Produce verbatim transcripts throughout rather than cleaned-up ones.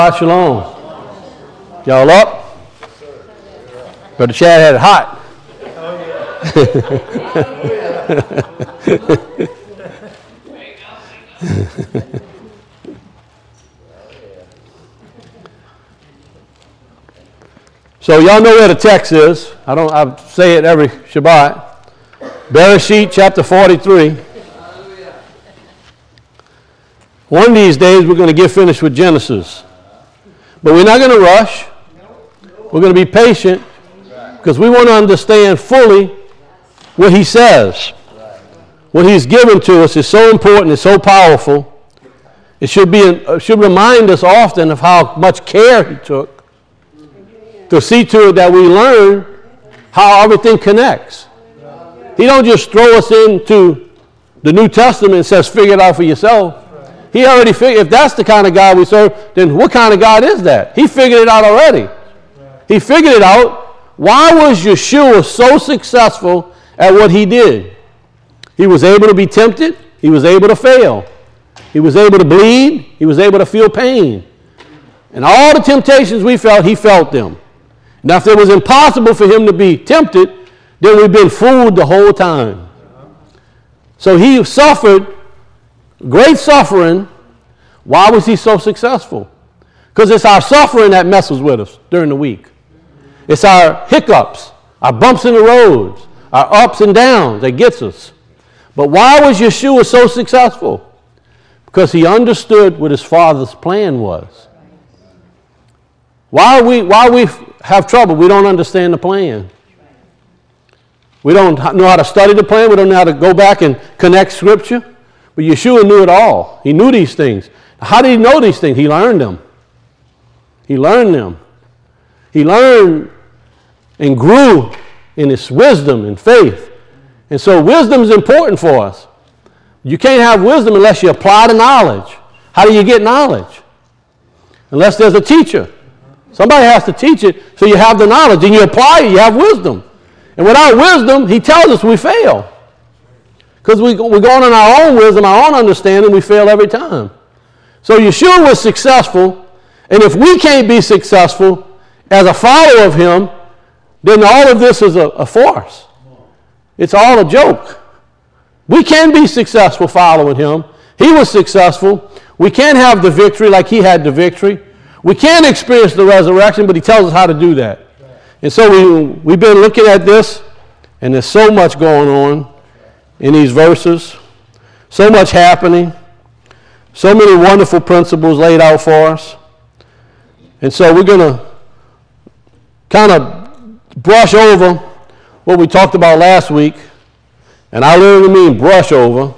Shalom. Y'all up? Brother Chad had it hot. So y'all know where the text is. I don't I say it every Shabbat. Bereshit chapter forty-three. One of these days we're going to get finished with Genesis. But we're not going to rush. We're going to be patient because we want to understand fully what he says. What he's given to us is so important, it's so powerful. It should be, it should remind us often of how much care he took to see to it that we learn how everything connects. He don't just throw us into the New Testament and says, figure it out for yourself. He already figured, if that's the kind of God we serve, then what kind of God is that? He figured it out already. He figured it out. Why was Yeshua so successful at what he did? He was able to be tempted. He was able to fail. He was able to bleed. He was able to feel pain. And all the temptations we felt, he felt them. Now, if it was impossible for him to be tempted, then we've been fooled the whole time. So he suffered great suffering. Why was he so successful? Because it's our suffering that messes with us during the week. It's our hiccups, our bumps in the roads, our ups and downs that gets us. But why was Yeshua so successful? Because he understood what his Father's plan was. Why we, why we have trouble, we don't understand the plan. We don't know how to study the plan. We don't know how to go back and connect Scripture. But Yeshua knew it all. He knew these things. How did he know these things? He learned them. He learned them. He learned and grew in his wisdom and faith. And so wisdom is important for us. You can't have wisdom unless you apply the knowledge. How do you get knowledge? Unless there's a teacher. Somebody has to teach it so you have the knowledge. And you apply it, you have wisdom. And without wisdom, he tells us we fail. Because we, we're going on our own wisdom, our own understanding, we fail every time. So Yeshua was successful, and if we can't be successful as a follower of him, then all of this is a, a farce. It's all a joke. We can be successful following him. He was successful. We can't have the victory like he had the victory. We can't experience the resurrection, but he tells us how to do that. And so we, we've been looking at this, and there's so much going on in these verses, so much happening, so many wonderful principles laid out for us. And so we're going to kind of brush over what we talked about last week, and I literally mean brush over.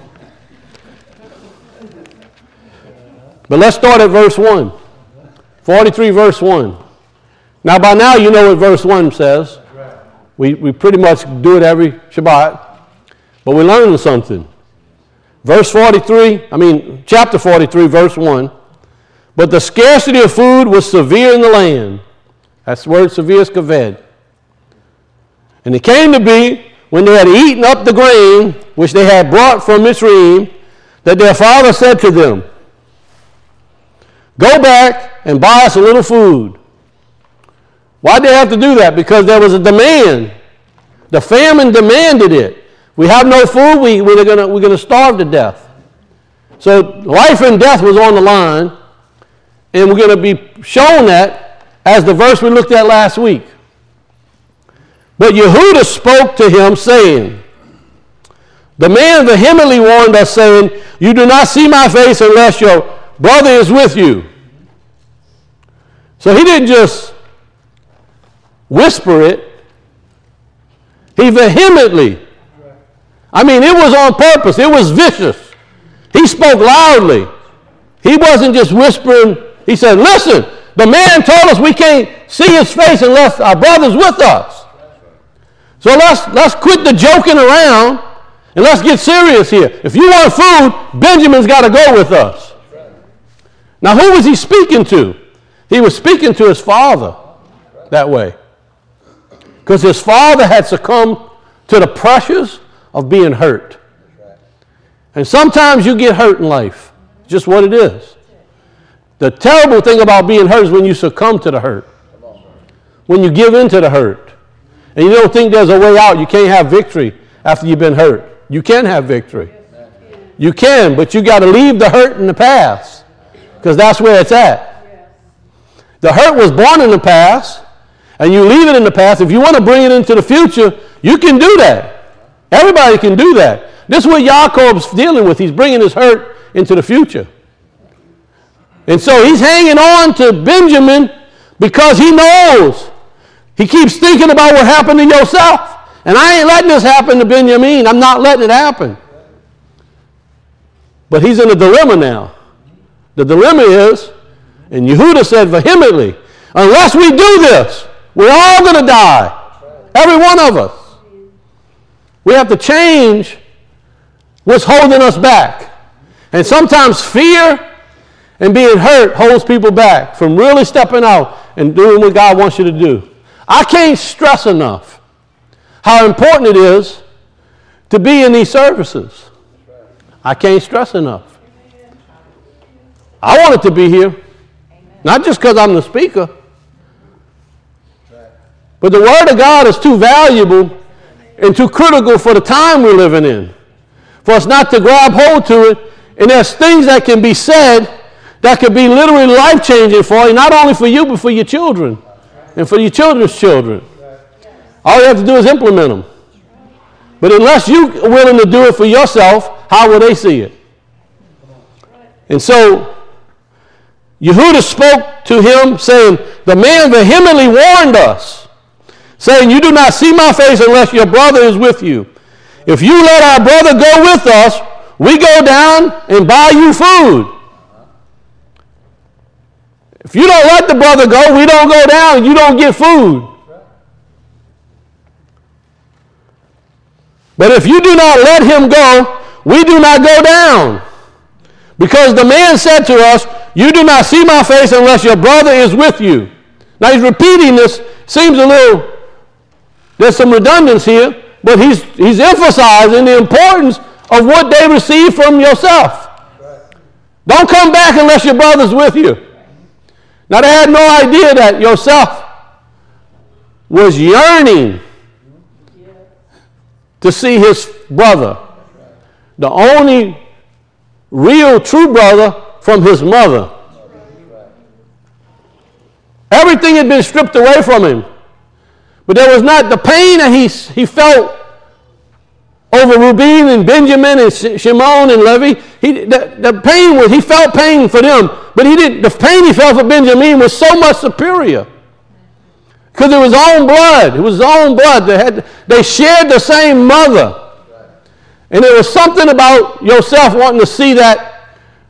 But let's start at verse one, forty-three verse one. Now by now you know what verse one says. We, we pretty much do it every Shabbat. But we're learning something. Verse forty-three, I mean, chapter forty-three, verse one. But the scarcity of food was severe in the land. That's the word severe is kaved. And it came to be, when they had eaten up the grain, which they had brought from Mitzrayim, that their father said to them, go back and buy us a little food. Why did they have to do that? Because there was a demand. The famine demanded it. We have no food, we, we're going we're gonna starve to death. So life and death was on the line, and we're going to be shown that as the verse we looked at last week. But Yehuda spoke to him, saying, the man vehemently warned us, saying, you do not see my face unless your brother is with you. So he didn't just whisper it. He vehemently, I mean, it was on purpose. It was vicious. He spoke loudly. He wasn't just whispering. He said, listen, the man told us we can't see his face unless our brother's with us. So let's, let's quit the joking around and let's get serious here. If you want food, Benjamin's got to go with us. Now, who was he speaking to? He was speaking to his father that way. Because his father had succumbed to the pressures of being hurt. And sometimes you get hurt in life. Just what it is. The terrible thing about being hurt is when you succumb to the hurt. When you give in to the hurt. And you don't think there's a way out. You can't have victory after you've been hurt. You can have victory. You can, but you got to leave the hurt in the past. Because that's where it's at. The hurt was born in the past. And you leave it in the past. If you want to bring it into the future, you can do that. Everybody can do that. This is what Jacob's dealing with. He's bringing his hurt into the future. And so he's hanging on to Benjamin because he knows. He keeps thinking about what happened to Yosef. And I ain't letting this happen to Benjamin. I'm not letting it happen. But he's in a dilemma now. The dilemma is, and Yehuda said vehemently, unless we do this, we're all going to die. Every one of us. We have to change what's holding us back. And sometimes fear and being hurt holds people back from really stepping out and doing what God wants you to do. I can't stress enough how important it is to be in these services. I can't stress enough. I wanted to be here, not just because I'm the speaker, but the Word of God is too valuable and too critical for the time we're living in, for us not to grab hold to it. And there's things that can be said that could be literally life-changing for you, not only for you, but for your children and for your children's children. All you have to do is implement them. But unless you're willing to do it for yourself, how will they see it? And so Yehuda spoke to him, saying, the man vehemently warned us, saying, you do not see my face unless your brother is with you. If you let our brother go with us, we go down and buy you food. If you don't let the brother go, we don't go down and you don't get food. But if you do not let him go, we do not go down. Because the man said to us, you do not see my face unless your brother is with you. Now he's repeating this. Seems a little, there's some redundancy here, but he's, he's emphasizing the importance of what they received from yourself. Don't come back unless your brother's with you. Now they had no idea that Yosef was yearning to see his brother, the only real true brother from his mother. Everything had been stripped away from him. But there was not the pain that he, he felt over Reuben and Benjamin and Shimon and Levi. He, the, the pain was, he felt pain for them, but he didn't, the pain he felt for Benjamin was so much superior. Because it was his own blood. It was his own blood. They, had, they shared the same mother. And there was something about Yosef wanting to see that,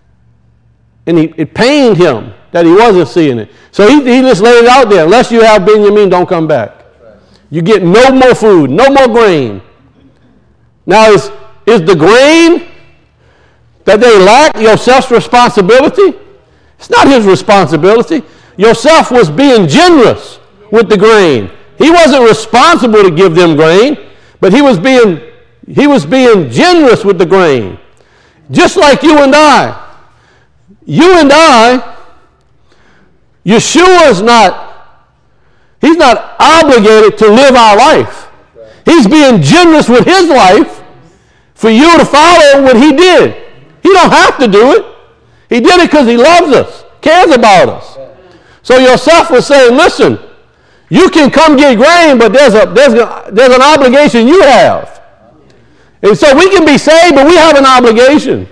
and he, it pained him that he wasn't seeing it. So he, he just laid it out there. Unless you have Benjamin, don't come back. You get no more food, no more grain. Now, is, is the grain that they lack Yosef's responsibility? It's not his responsibility. Yosef was being generous with the grain. He wasn't responsible to give them grain, but he was being, he was being generous with the grain. Just like you and I. You and I, Yeshua is not, he's not obligated to live our life. He's being generous with his life for you to follow what he did. He don't have to do it. He did it because he loves us, cares about us. So Yosef was saying, listen, you can come get grain, but there's a there's a, there's an obligation you have. And so we can be saved, but we have an obligation.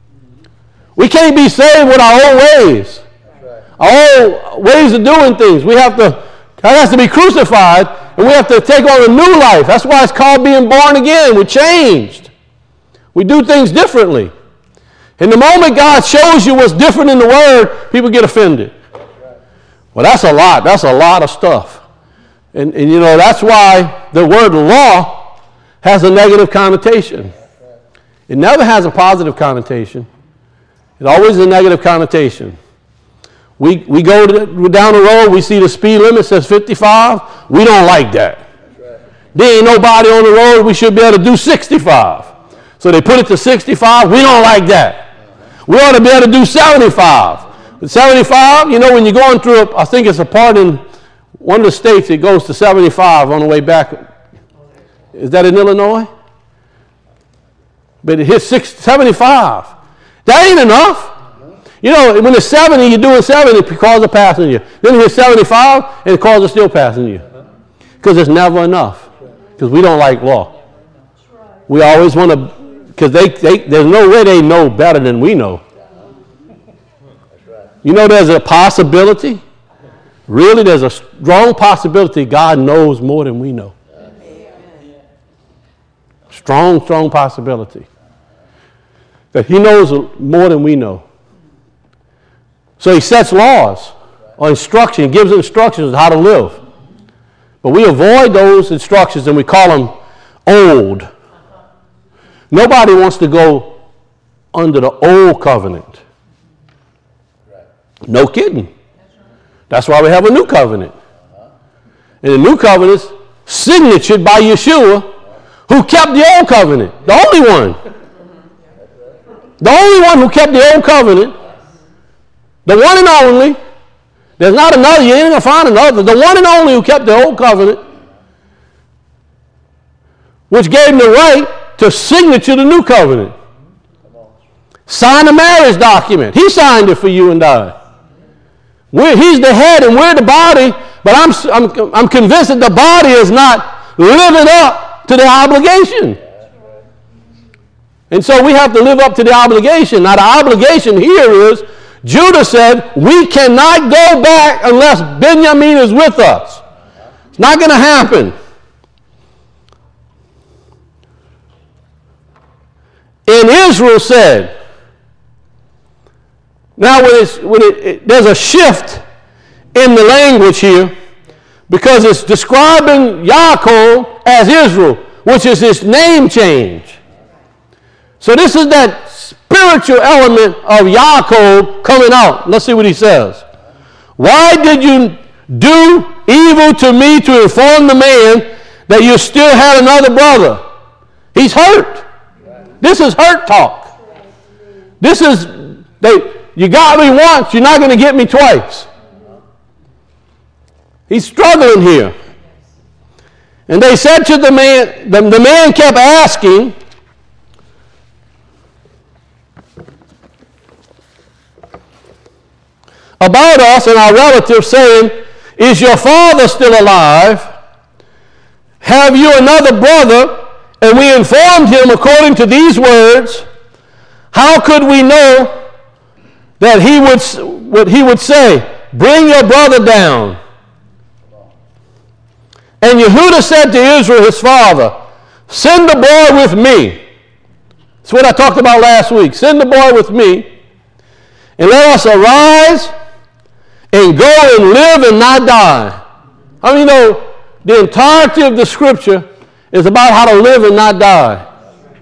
We can't be saved with our own ways, our old ways of doing things. We have to, that has to be crucified, and we have to take on a new life. That's why it's called being born again. We're changed. We do things differently. And the moment God shows you what's different in the Word, people get offended. Well, that's a lot. That's a lot of stuff. And, and you know, that's why the word law has a negative connotation. It never has a positive connotation. It's always a negative connotation. We, we go to, down the road, we see the speed limit says fifty-five. We don't like that. There ain't nobody on the road. We should be able to do sixty-five. So they put it to sixty-five. We don't like that. We ought to be able to do seventy-five. seventy-five, you know, when you're going through, a, I think it's a part in one of the states, it goes to seventy-five on the way back. Is that in Illinois? But it hits six, seventy-five. That ain't enough. You know, when it's seventy, you're doing seventy, cars are passing you. Then it hits seventy-five, and the cars are still passing you. Because it's never enough. Because we don't like law. We always want to, because they, they, there's no way they know better than we know. You know, there's a possibility. Really, there's a strong possibility God knows more than we know. Strong, strong possibility that he knows more than we know. So he sets laws or instruction. He gives instructions on how to live. But we avoid those instructions and we call them old. Nobody wants to go under the old covenant. No kidding. That's why we have a new covenant. And the new covenant is signatured by Yeshua, who kept the old covenant. The only one. The only one who kept the old covenant. The one and only. There's not another. You ain't going to find another. The one and only who kept the old covenant, which gave him the right to signature the new covenant. Sign the marriage document. He signed it for you and I. We're, he's the head and we're the body, but I'm, I'm, I'm convinced that the body is not living up to the obligation. And so we have to live up to the obligation. Now the obligation here is, Judah said, we cannot go back unless Benjamin is with us. It's not going to happen. And Israel said, now when, it's, when it, it, there's a shift in the language here, because it's describing Yaakov as Israel, which is his name change. So this is that spiritual element of Yaakov coming out. Let's see what he says. Why did you do evil to me to inform the man that you still had another brother? He's hurt. This is hurt talk. This is, they, you got me once, you're not going to get me twice. He's struggling here. And they said to the man, the, the man kept asking, about us and our relatives, saying, is your father still alive? Have you another brother? And we informed him according to these words. How could we know that he would, what he would say? Bring your brother down. And Yehuda said to Israel, his father, send the boy with me. That's what I talked about last week. Send the boy with me, and let us arise and go and live and not die. I mean, you know, the entirety of the scripture is about how to live and not die.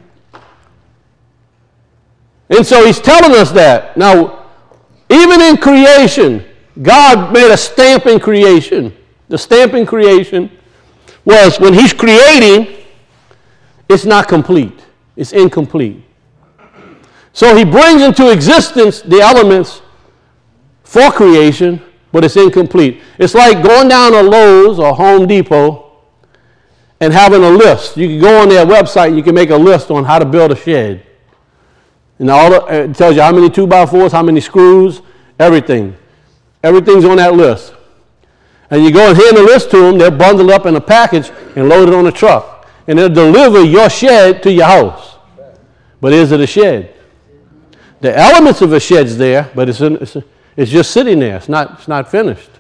And so he's telling us that. Now, even in creation, God made a stamp in creation. The stamp in creation was when he's creating, it's not complete. It's incomplete. So he brings into existence the elements for creation, but it's incomplete. It's like going down to Lowe's or Home Depot and having a list. You can go on their website and you can make a list on how to build a shed. And all the, it tells you how many two by fours, how many screws, everything. Everything's on that list. And you go and hand the list to them, they're bundled up in a package and loaded on a truck. And they'll deliver your shed to your house. But is it a shed? The elements of a shed's there, but it's, in, it's, it's just sitting there. It's not, it's not finished.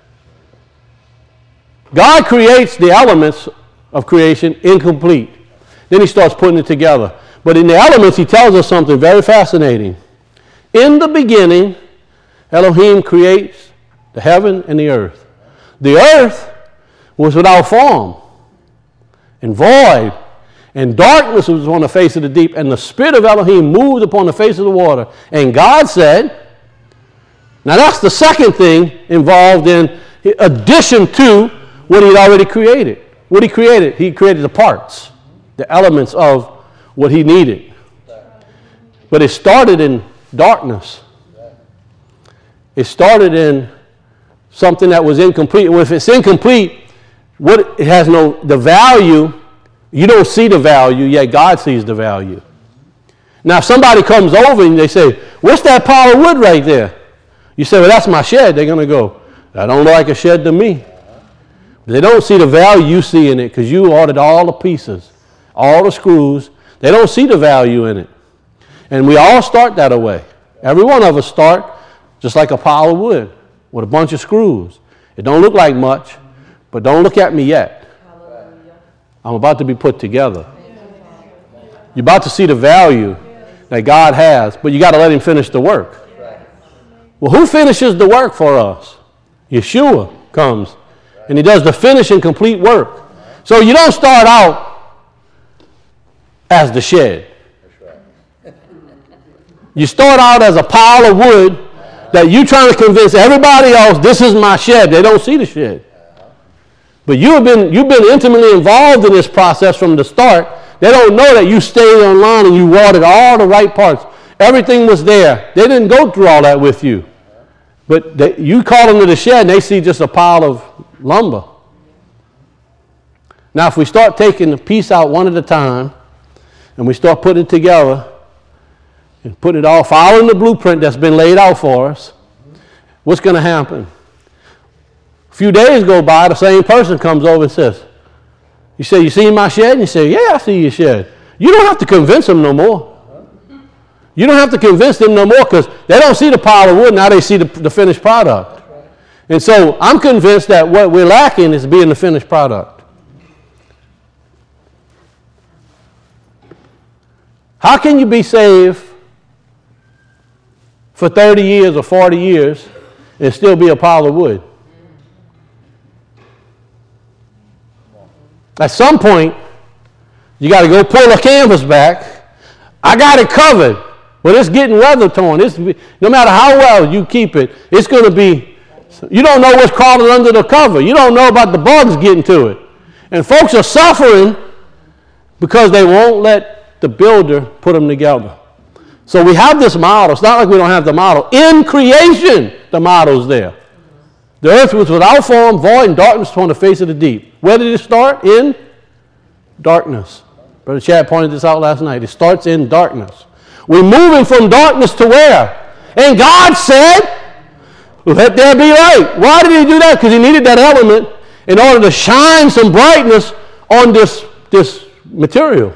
God creates the elements of creation incomplete. Then he starts putting it together. But in the elements, he tells us something very fascinating. In the beginning, Elohim creates the heaven and the earth. The earth was without form and void, and darkness was on the face of the deep, and the Spirit of Elohim moved upon the face of the water. And God said, now that's the second thing involved in addition to what he'd already created. What he created, he created the parts, the elements of what he needed. But it started in darkness. it started in something that was incomplete. Well, if it's incomplete, what it has no the value, you don't see the value, yet God sees the value. Now, if somebody comes over and they say, what's that pile of wood right there? You say, well, that's my shed. They're going to go, that don't look like a shed to me. They don't see the value you see in it because you ordered all the pieces, all the screws. They don't see the value in it. And we all start that way. Every one of us start just like a pile of wood with a bunch of screws. It don't look like much, but don't look at me yet. I'm about to be put together. You're about to see the value that God has, but you got to let him finish the work. Well, who finishes the work for us? Yeshua comes, and he does the finish and complete work. So you don't start out as the shed. You start out as a pile of wood that you're trying to convince everybody else, this is my shed. They don't see the shed. But you've been, you've been intimately involved in this process from the start. They don't know that you stayed online and you watered all the right parts. Everything was there. They didn't go through all that with you. But they, you call them to the shed and they see just a pile of lumber. Now, if we start taking the piece out one at a time and we start putting it together and putting it all, following the blueprint that's been laid out for us, what's going to happen? A few days go by, the same person comes over and says, you say, you see my shed? And you say, yeah, I see your shed. You don't have to convince them no more. You don't have to convince them no more because they don't see the pile of wood. Now they see the, the finished product. And so I'm convinced that what we're lacking is being the finished product. How can you be saved for thirty years or forty years and still be a pile of wood? At some point, you got to go pull a canvas back. I got it covered, but it's getting weather torn. It's, no matter how well you keep it, it's going to be, you don't know what's crawling under the cover. You don't know about the bugs getting to it. And folks are suffering because they won't let the builder put them together. So we have this model. It's not like we don't have the model. In creation, the model's there. The earth was without form, void, and darkness upon the face of the deep. Where did it start? In darkness. Brother Chad pointed this out last night. It starts in darkness. We're moving from darkness to where? And God said, let there be light. Why did he do that? Because he needed that element in order to shine some brightness on this, this material.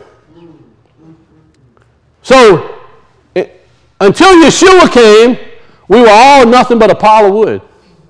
So, it, until Yeshua came, we were all nothing but a pile of wood.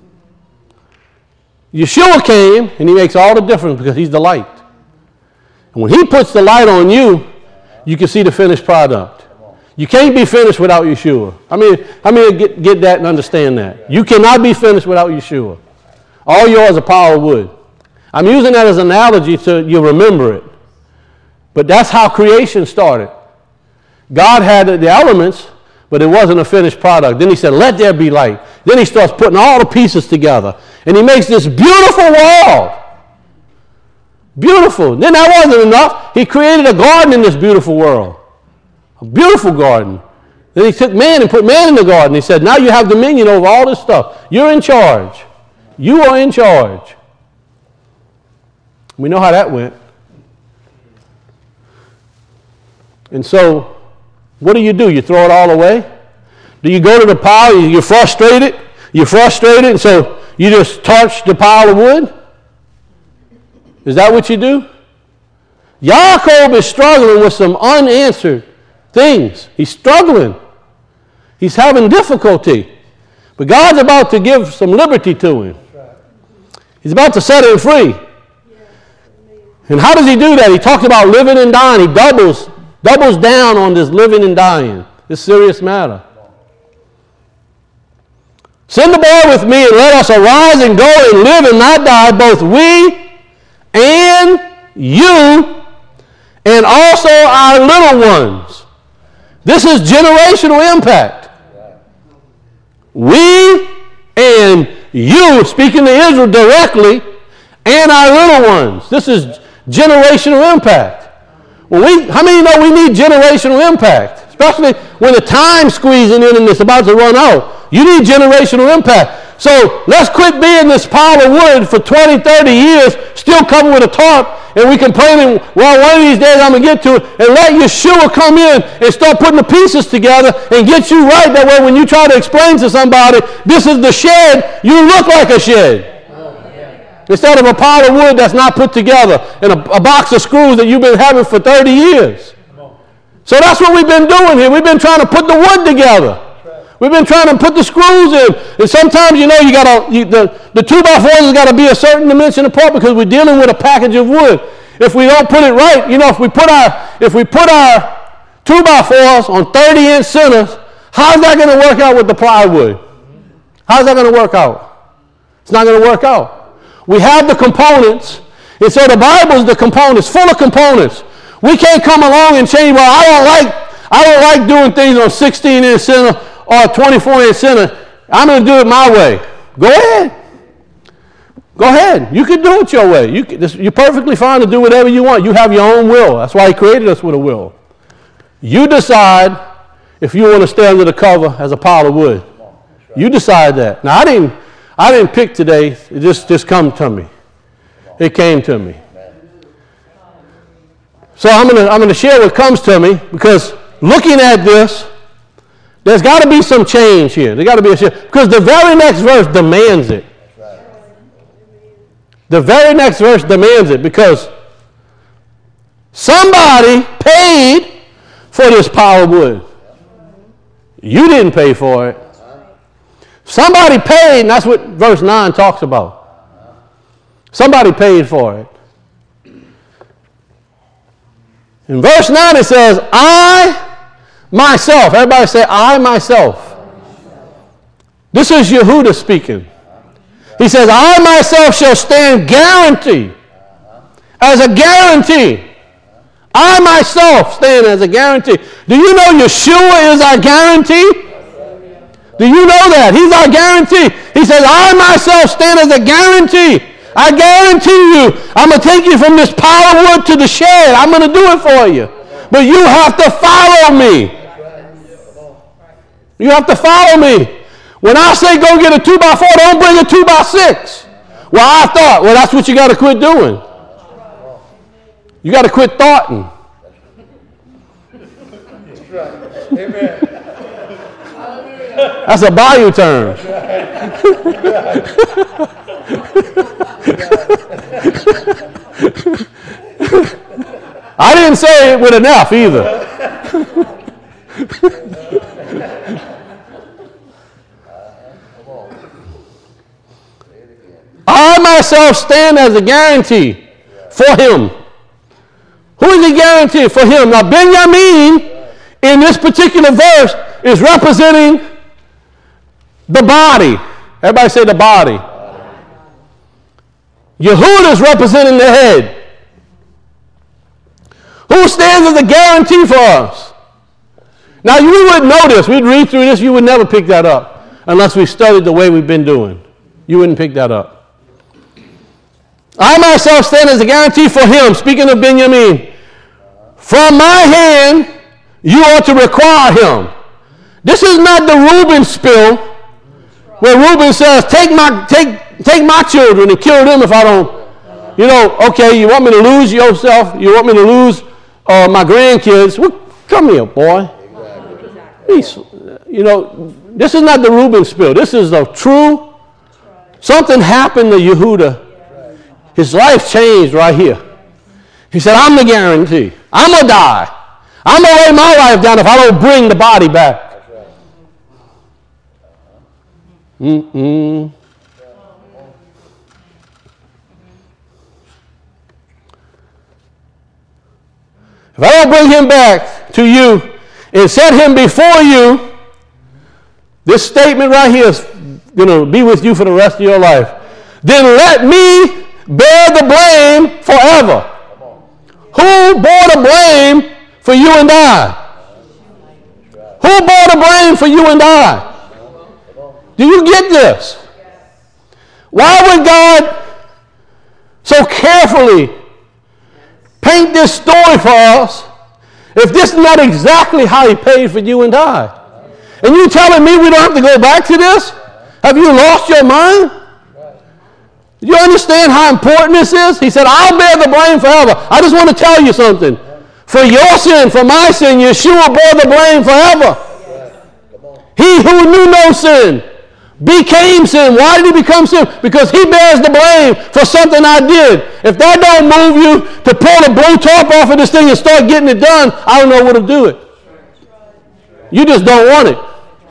Yeshua came, and he makes all the difference because he's the light. And when he puts the light on you, you can see the finished product. You can't be finished without Yeshua. I mean, I mean, get, get that and understand that. You cannot be finished without Yeshua. All yours is a pile of wood. I'm using that as an analogy so you remember it. But that's how creation started. God had the elements, but it wasn't a finished product. Then he said, let there be light. Then he starts putting all the pieces together. And he makes this beautiful world. Beautiful. Then that wasn't enough. He created a garden in this beautiful world. A beautiful garden. Then he took man and put man in the garden. He said, now you have dominion over all this stuff. You're in charge. You are in charge. We know how that went. And so, what do you do? You throw it all away? Do you go to the pile? You're frustrated? You're frustrated, and so you just torch the pile of wood? Is that what you do? Yaakov is struggling with some unanswered things. He's struggling. He's having difficulty. But God's about to give some liberty to him. He's about to set him free. And how does he do that? He talks about living and dying. He doubles, doubles down on this living and dying, this serious matter. Send the boy with me and let us arise and go and live and not die, both we and you and also our little ones. This is generational impact. We and you, speaking to Israel directly, and our little ones. This is generational impact. When we, how many know we need generational impact? Especially when the time's squeezing in and it's about to run out. You need generational impact. So let's quit being this pile of wood for twenty, thirty years, still covered with a tarp, and we complaining, well, one of these days I'm going to get to it, and let Yeshua come in and start putting the pieces together and get you right. That way when you try to explain to somebody, this is the shed, you look like a shed. Instead of a pile of wood that's not put together and a, a box of screws that you've been having for thirty years. So that's what we've been doing here. We've been trying to put the wood together. We've been trying to put the screws in. And sometimes, you know, you gotta, you, the, the two by fours has got to be a certain dimension apart because we're dealing with a package of wood. If we don't put it right, you know, if we put our, if we put our two by fours on thirty inch centers, how's that going to work out with the plywood? How's that going to work out? It's not going to work out. We have the components, and so the Bible is the components, full of components. We can't come along and change, well, I don't like, I don't like doing things on sixteen inch center or twenty-four inch center. I'm going to do it my way. Go ahead. Go ahead. You can do it your way. You can, this, you're perfectly fine to do whatever you want. You have your own will. That's why he created us with a will. You decide if you want to stay under the cover as a pile of wood. You decide that. Now, I didn't, I didn't pick today. It just, just come to me. It came to me. So I'm going to I'm going to share what comes to me, because looking at this, there's got to be some change here. There's got to be a shift, because the very next verse demands it. The very next verse demands it, because somebody paid for this pile of wood. You didn't pay for it. Somebody paid, and that's what verse nine talks about. Somebody paid for it. In verse nine it says, I myself, everybody say, I myself. This is Yehuda speaking. He says, I myself shall stand guarantee, as a guarantee. I myself stand as a guarantee. Do you know Yeshua is our guarantee? Do you know that? He's our guarantee. He says, I myself stand as a guarantee. I guarantee you, I'm going to take you from this pile of wood to the shed. I'm going to do it for you. But you have to follow me. You have to follow me. When I say go get a two by four, don't bring a two by six. Well, I thought, well, that's what you got to quit doing. You got to quit thoughting. That's right. Amen. That's a Bayou term. I didn't say it with an F either. I myself stand as a guarantee for him. Who is the guarantee for him? Now, Benjamin, in this particular verse, is representing the body. Everybody say the body. Yehuda is representing the head. Who stands as a guarantee for us? Now, you wouldn't know this. We'd read through this. You would never pick that up unless we studied the way we've been doing. You wouldn't pick that up. I myself stand as a guarantee for him, speaking of Benjamin. From my hand, you ought to require him. This is not the Reuben spill, where Reuben says, take my, take, take my children and kill them if I don't, you know, okay, you want me to lose yourself? You want me to lose uh, my grandkids? Well, come here, boy. Please, you know, this is not the Reuben spill. This is a true, something happened to Yehuda. His life changed right here. He said, I'm the guarantee. I'm going to die. I'm going to lay my life down if I don't bring the body back. Mm-mm. If I don't bring him back to you and set him before you, this statement right here is going to be with you for the rest of your life. Then let me bear the blame forever. Who bore the blame for you and I? Who bore the blame for you and I? Do you get this? Why would God so carefully paint this story for us if this is not exactly how he paid for you and I? And you telling me we don't have to go back to this? Have you lost your mind? Do you understand how important this is? He said, I'll bear the blame forever. I just want to tell you something. For your sin, for my sin, Yeshua bore the blame forever. He who knew no sin became sin. Why did he become sin? Because he bears the blame for something I did. If that don't move you to pull the blow top off of this thing and start getting it done, I don't know what to do it. You just don't want it.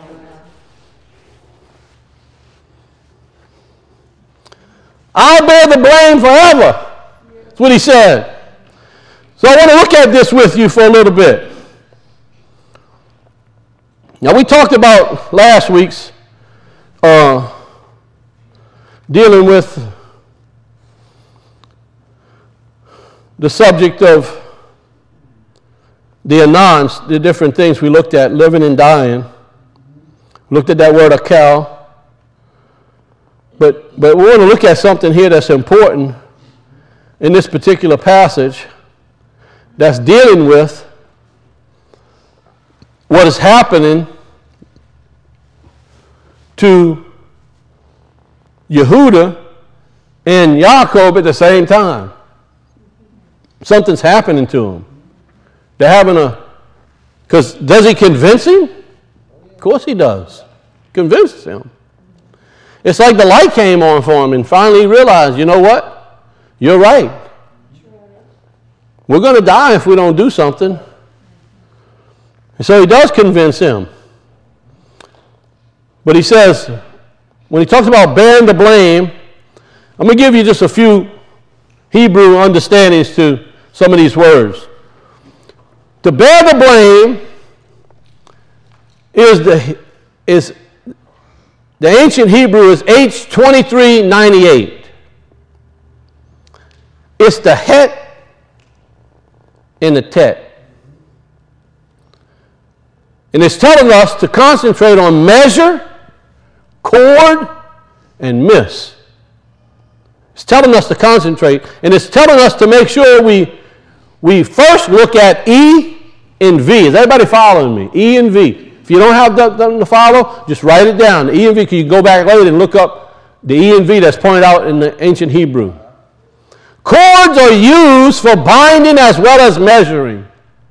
I'll bear the blame forever. That's what he said. So I want to look at this with you for a little bit. Now we talked about last week's uh, dealing with the subject of the anons, the different things we looked at, living and dying. Looked at that word akel. But, but we want to look at something here that's important in this particular passage that's dealing with what is happening to Yehuda and Yaakov at the same time. Something's happening to them. They're having a, because does he convince him? Of course he does. Convinces him. It's like the light came on for him and finally he realized, you know what? You're right. We're going to die if we don't do something. And so he does convince him. But he says, when he talks about bearing the blame, I'm going to give you just a few Hebrew understandings to some of these words. To bear the blame is the is the ancient Hebrew is H twenty-three ninety-eight. It's the het and the tet. And it's telling us to concentrate on measure, chord, and miss. It's telling us to concentrate, and it's telling us to make sure we we first look at E and V. Is everybody following me? E and V. If you don't have them to follow, just write it down. The E and V, you can go back later and look up the E and V that's pointed out in the ancient Hebrew. Cords are used for binding as well as measuring.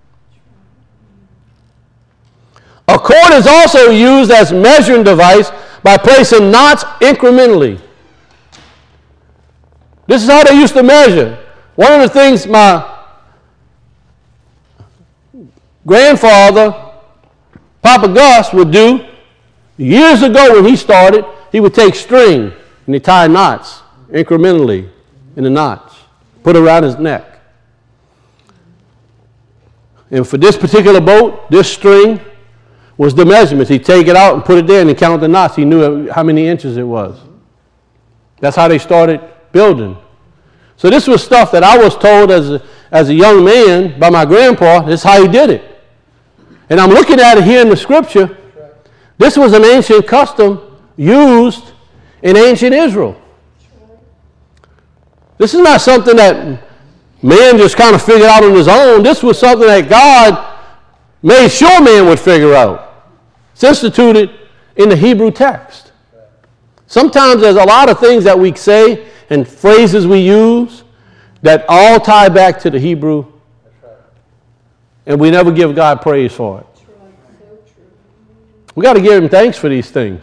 A cord is also used as measuring device by placing knots incrementally. This is how they used to measure. One of the things my grandfather, Papa Gus, would do years ago when he started, he would take string and he tie knots incrementally in the knots, put it around his neck. And for this particular boat, this string was the measurements. He'd take it out and put it there and he'd count the knots. He knew how many inches it was. That's how they started building. So this was stuff that I was told as a, as a young man by my grandpa. This is how he did it. And I'm looking at it here in the scripture. This was an ancient custom used in ancient Israel. This is not something that man just kind of figured out on his own. This was something that God made sure man would figure out. It's instituted in the Hebrew text. Sometimes there's a lot of things that we say and phrases we use that all tie back to the Hebrew, and we never give God praise for it. We got to give him thanks for these things.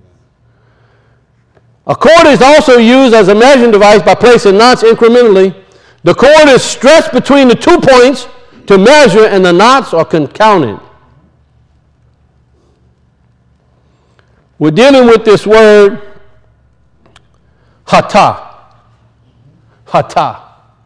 A cord is also used as a measuring device by placing knots incrementally. The cord is stretched between the two points to measure, and the knots are counted. We're dealing with this word, hata. Hata.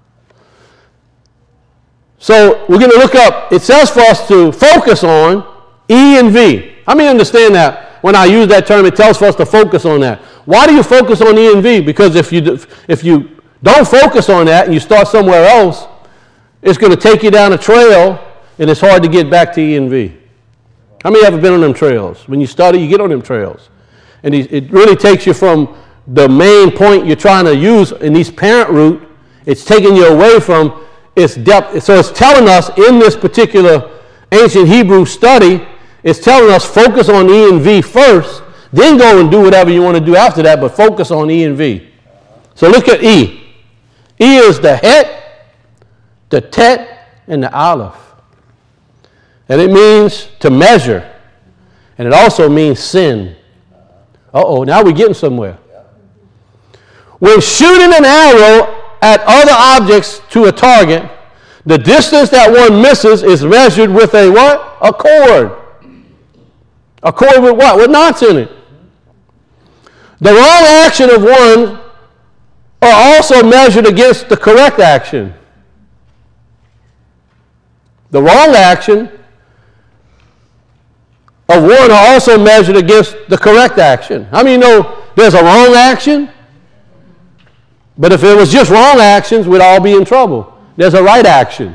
So we're going to look up, it says for us to focus on E and V. How many understand that when I use that term, it tells for us to focus on that? Why do you focus on E and V? Because if you, if you don't focus on that and you start somewhere else, it's going to take you down a trail and it's hard to get back to E and V. How many have ever been on them trails? When you study, you get on them trails. And it really takes you from the main point you're trying to use in this parent route. It's taking you away from its depth. So it's telling us in this particular ancient Hebrew study, it's telling us focus on E and V first, then go and do whatever you want to do after that, but focus on E and V. So look at E. E is the het, the tet, and the aleph. And it means to measure. And it also means sin. Uh-oh, now we're getting somewhere. When shooting an arrow at other objects to a target, the distance that one misses is measured with a what? A cord. A cord with what? With knots in it. The wrong action of one are also measured against the correct action. The wrong action of one are also measured against the correct action. How many know there's a wrong action? But if it was just wrong actions, we'd all be in trouble. There's a right action.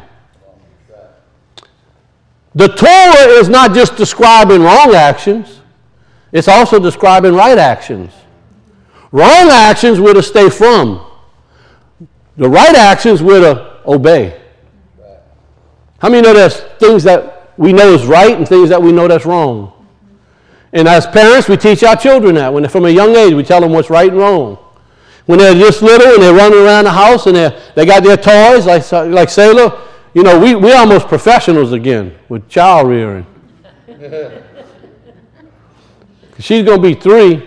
The Torah is not just describing wrong actions, it's also describing right actions. Wrong actions we're to stay from. The right actions we're to obey. How many know there's things that we know is right and things that we know that's wrong? And as parents, we teach our children that. When they're from a young age, we tell them what's right and wrong. When they're just little and they're running around the house and they they got their toys, like, like Sailor, you know, we, we're almost professionals again with child rearing. She's going to be three,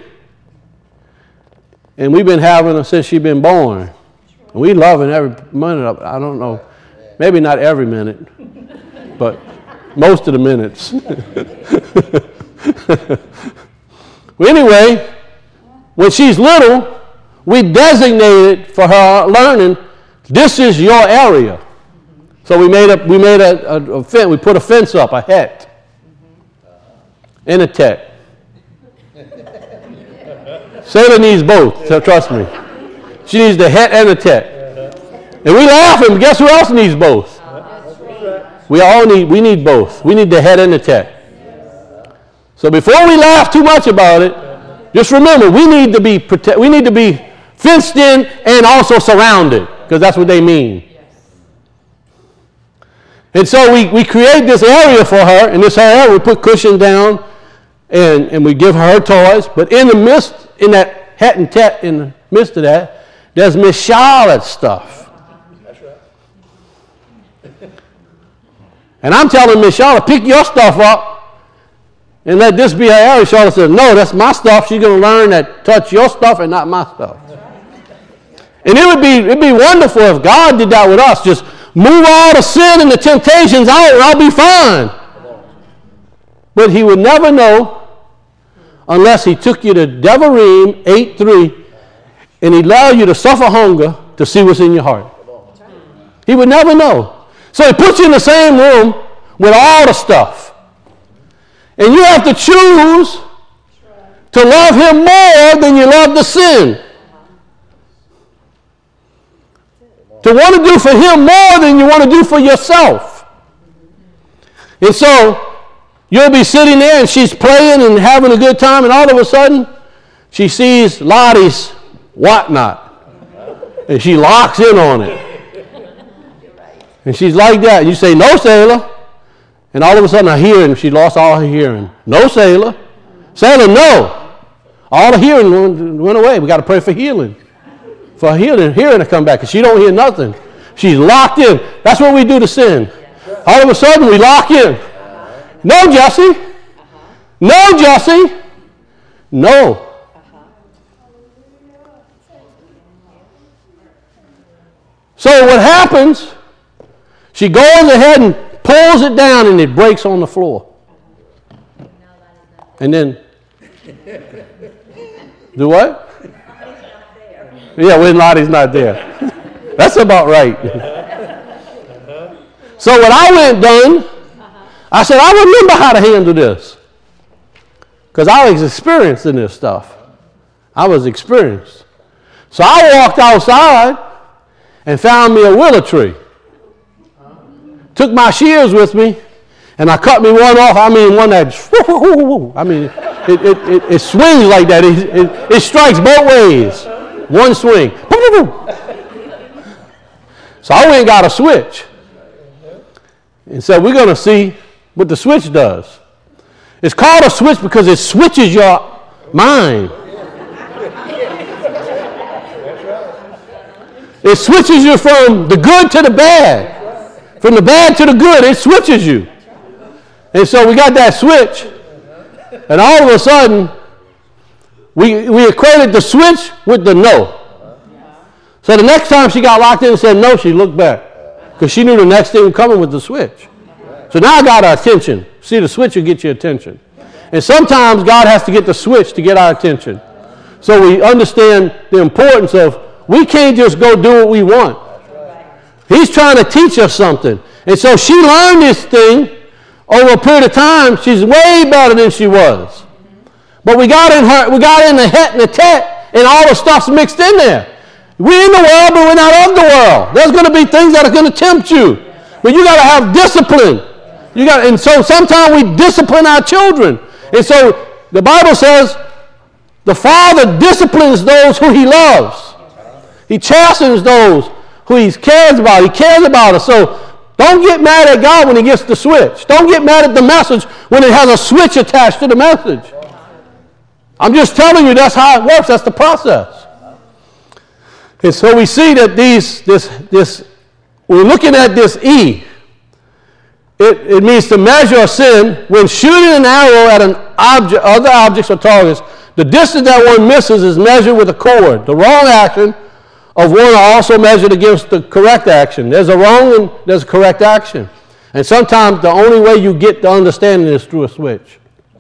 and we've been having her since she's been born. And we love her every minute of it. I don't know, maybe not every minute, but most of the minutes. Well, anyway, when she's little, we designated for her learning, this is your area. So we made a we made a, a, a fence. We put a fence up, a het, and a tet. Sailor needs both. So trust me, she needs the het and the tet. And we laugh, and guess who else needs both? We all need. We need both. We need the het and the tet. So before we laugh too much about it, just remember we need to be prote- we need to be fenced in and also surrounded, because that's what they mean. And so we, we create this area for her, and this area we put cushion down, and, and we give her her toys. But in the midst, in that het and tet, in the midst of that, there's Miss Charlotte's stuff. That's right. And I'm telling Miss Charlotte, pick your stuff up and let this be her area. Charlotte says, no, that's my stuff. She's going to learn that touch your stuff and not my stuff. And it would be it'd be wonderful if God did that with us. Just move all the sin and the temptations out and I'll be fine. But he would never know unless he took you to Devarim eight three and he allowed you to suffer hunger to see what's in your heart. He would never know. So he puts you in the same room with all the stuff. And you have to choose to love him more than you love the sin. To want to do for him more than you want to do for yourself. And so you'll be sitting there and she's playing and having a good time, and all of a sudden she sees Lottie's whatnot. And she locks in on it. And she's like that. And you say, no, Sailor. And all of a sudden her hearing, she lost all her hearing. No, Sailor. Sailor, no. All the hearing went away. We got to pray for healing. For healing, hearing to come back, because she don't hear nothing. She's locked in. That's what we do to sin. All of a sudden, we lock in. No, Jesse. No, Jesse. No. So what happens, she goes ahead and pulls it down, and it breaks on the floor. And then, do what? Yeah, when Lottie's not there. That's about right. So what I went done, I said, I remember how to handle this. Because I was experienced in this stuff. I was experienced. So I walked outside and found me a willow tree. Took my shears with me, and I cut me one off. I mean, one that, I mean, it, it, it, it swings like that. It, it, it strikes both ways. One swing. So I went and got a switch. And said, we're going to see what the switch does. It's called a switch because it switches your mind. It switches you from the good to the bad. From the bad to the good, it switches you. And so we got that switch. And all of a sudden, we, we equated the switch with the no. So the next time she got locked in and said no, she looked back. Because she knew the next thing was coming with the switch. So now I got our attention. See, the switch will get your attention. And sometimes God has to get the switch to get our attention. So we understand the importance of, we can't just go do what we want. He's trying to teach us something. And so she learned this thing over a period of time. She's way better than she was. But we got in her, we got in the het and the tet, and all the stuff's mixed in there. We're in the world, but we're not of the world. There's going to be things that are going to tempt you. But you got to have discipline. You got, and so sometimes we discipline our children. And so the Bible says the Father disciplines those who he loves. He chastens those who he cares about. He cares about us. So don't get mad at God when he gets the switch. Don't get mad at the message when it has a switch attached to the message. I'm just telling you that's how it works. That's the process. And so we see that these, this, this, we're looking at this E. It, it means to measure a sin. When shooting an arrow at an object, other objects or targets, the distance that one misses is measured with a cord. The wrong action of one are also measured against the correct action. There's a wrong and there's a correct action. And sometimes the only way you get the understanding is through a switch.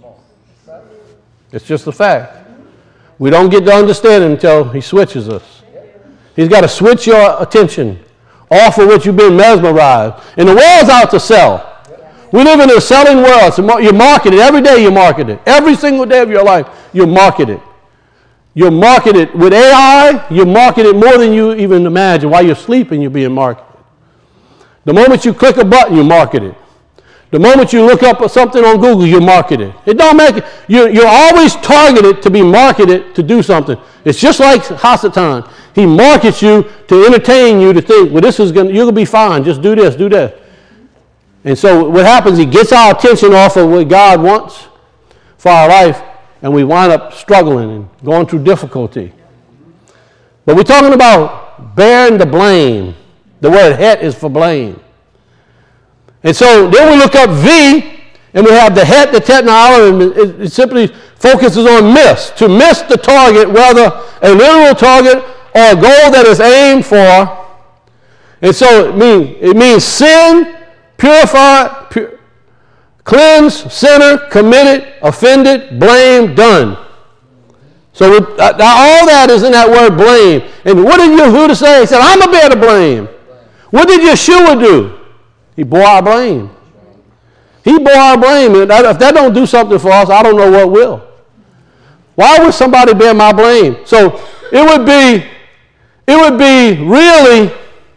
It's just a fact. We don't get the understanding until he switches us. He's got to switch your attention off of what you've been mesmerized. And the world's out to sell. We live in a selling world. So you market it. Every day you market it. Every single day of your life, you market it. You market it with A I. You market it more than you even imagine. While you're sleeping, you're being marketed. The moment you click a button, you market it. The moment you look up something on Google, you market it. It don't make it. You're, you're always targeted to be marketed to do something. It's just like Hasatan. He markets you to entertain you to think, well, this is going to, you're going to be fine. Just do this, do that. And so what happens, he gets our attention off of what God wants for our life, and we wind up struggling and going through difficulty. But we're talking about bearing the blame. The word het is for blame. And so then we look up V, and we have the het, the tet, and the hour, and it, it simply focuses on miss. To miss the target, whether a literal target or a goal that is aimed for. And so it means, it means sin, purify, pur- cleanse, sinner, committed, offended, blame, done. So we, uh, all that is in that word blame. And what did Yehuda say? He said, I'm going to bear the blame. What did Yeshua do? He bore our blame. He bore our blame. And if that don't do something for us, I don't know what will. Why would somebody bear my blame? So it would be, it would be really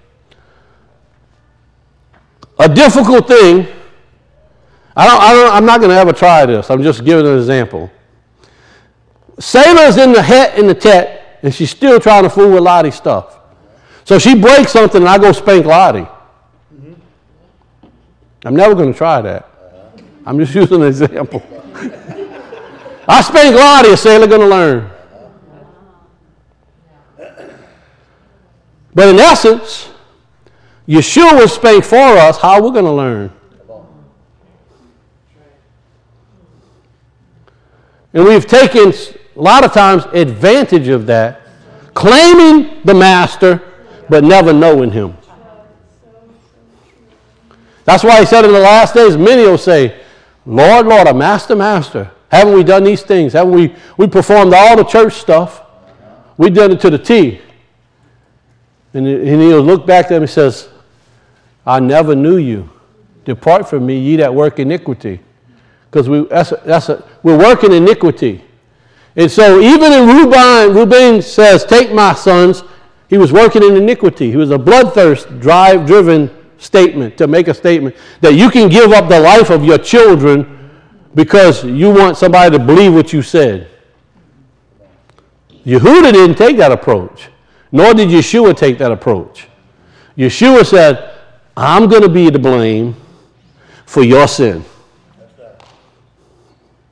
a difficult thing. I don't, I don't, I'm not going to ever try this. I'm just giving an example. Sailor's in the het and the tet, and she's still trying to fool with Lottie's stuff. So she breaks something, and I go spank Lottie. I'm never going to try that. I'm just using an example. I spank Lottie, a sailor going to learn. But in essence, Yeshua will spank for us. How we're going to learn. And we've taken, a lot of times, advantage of that, claiming the master, but never knowing him. That's why he said in the last days, many will say, Lord, Lord, a master, master. Haven't we done these things? Haven't we, we performed all the church stuff? We did it to the T. And, and he'll look back to them and says, I never knew you. Depart from me, ye that work iniquity. Because we, that's a, that's a, we're working iniquity. And so even in Reuben, Reuben says, take my sons. He was working in iniquity. He was a bloodthirst drive driven statement, to make a statement that you can give up the life of your children because you want somebody to believe what you said. Yehuda didn't take that approach, nor did Yeshua take that approach. Yeshua said, I'm going to be to blame for your sin.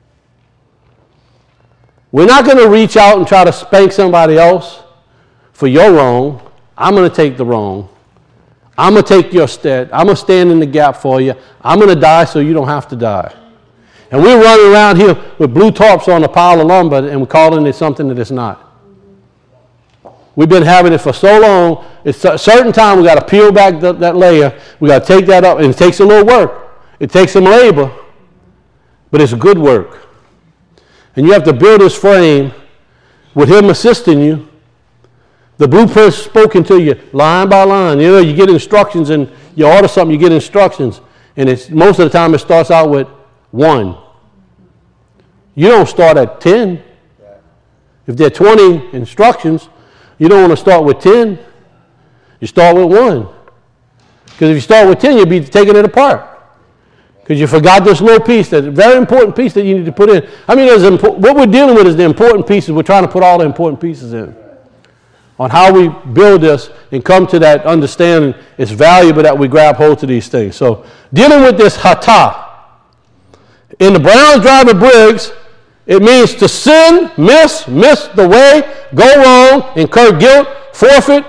We're not going to reach out and try to spank somebody else for your wrong. I'm going to take the wrong. I'm going to take your stead. I'm going to stand in the gap for you. I'm going to die so you don't have to die. And we're running around here with blue tarps on a pile of lumber and we're calling it something that it's not. We've been having it for so long. It's a certain time we got to peel back the, that layer. We got to take that up, and it takes a little work. It takes some labor, but it's good work. And you have to build this frame with him assisting you. The blueprint spoken to you line by line. You know, you get instructions and you order something, you get instructions. And it's most of the time it starts out with one. You don't start at ten. If there are twenty instructions, you don't want to start with ten. You start with one. Because if you start with ten, you'll be taking it apart. Because you forgot this little piece, that very important piece that you need to put in. I mean, there's impo- what we're dealing with is the important pieces. We're trying to put all the important pieces in. On how we build this and come to that understanding, it's valuable that we grab hold to these things. So, dealing with this hata. In the Browns Driver Briggs, it means to sin, miss, miss the way, go wrong, incur guilt, forfeit,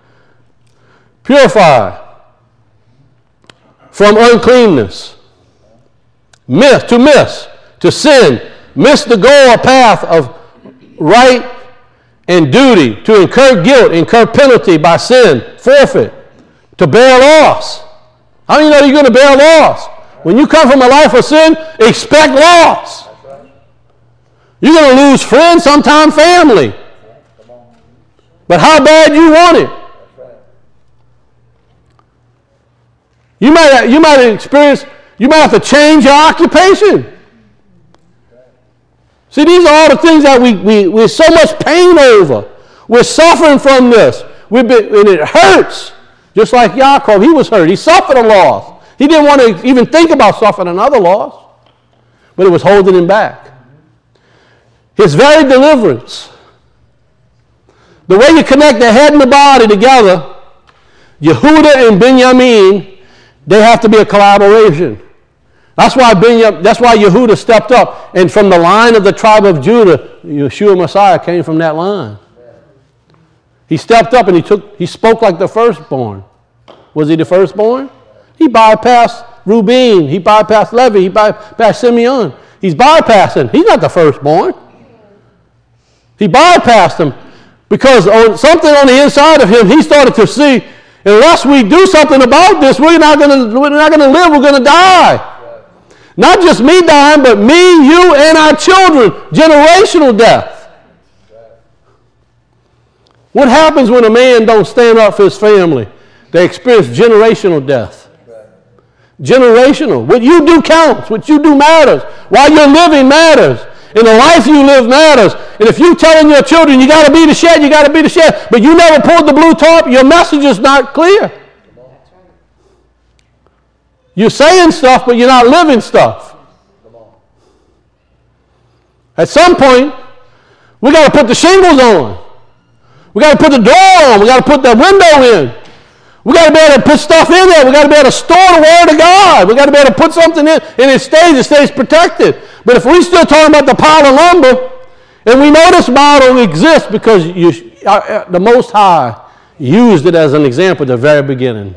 purify from uncleanness. Miss, to miss, to sin, miss the goal or path of right and duty, to incur guilt, incur penalty by sin, forfeit, to bear loss. How do you know you're going to bear loss? When you come from a life of sin, expect loss. You're going to lose friends, sometimes family. But how bad you want it? You might, you might experience, you might have to change your occupation. See, these are all the things that we, we, we're so much pain over. We're suffering from this. We've been, and it hurts. Just like Yaakov, he was hurt. He suffered a loss. He didn't want to even think about suffering another loss. But it was holding him back. His very deliverance. The way you connect the head and the body together, Yehuda and Benjamin, they have to be a collaboration. That's why Benjamin, that's why Yehuda stepped up. And from the line of the tribe of Judah, Yeshua Messiah came from that line. He stepped up and he took, he spoke like the firstborn. Was he the firstborn? He bypassed Reuben. He bypassed Levi. He bypassed Simeon. He's bypassing. He's not the firstborn. He bypassed him because on something on the inside of him, he started to see, unless we do something about this, we're not going to, we're not going to live. We're going to die. Not just me dying, but me, you, and our children. Generational death. What happens when a man don't stand up for his family? They experience generational death. Generational. What you do counts. What you do matters. While you're living matters. And the life you live matters. And if you're telling your children, you got to be the shed, you got to be the shed, but you never pulled the blue tarp, your message is not clear. You're saying stuff, but you're not living stuff. At some point, we got to put the shingles on. We got to put the door on. We got to put the window in. We got to be able to put stuff in there. We got to be able to store the Word of God. We got to be able to put something in, and it stays, it stays protected. But if we still talking about the pile of lumber, and we know this model exists because you, uh, the Most High used it as an example at the very beginning.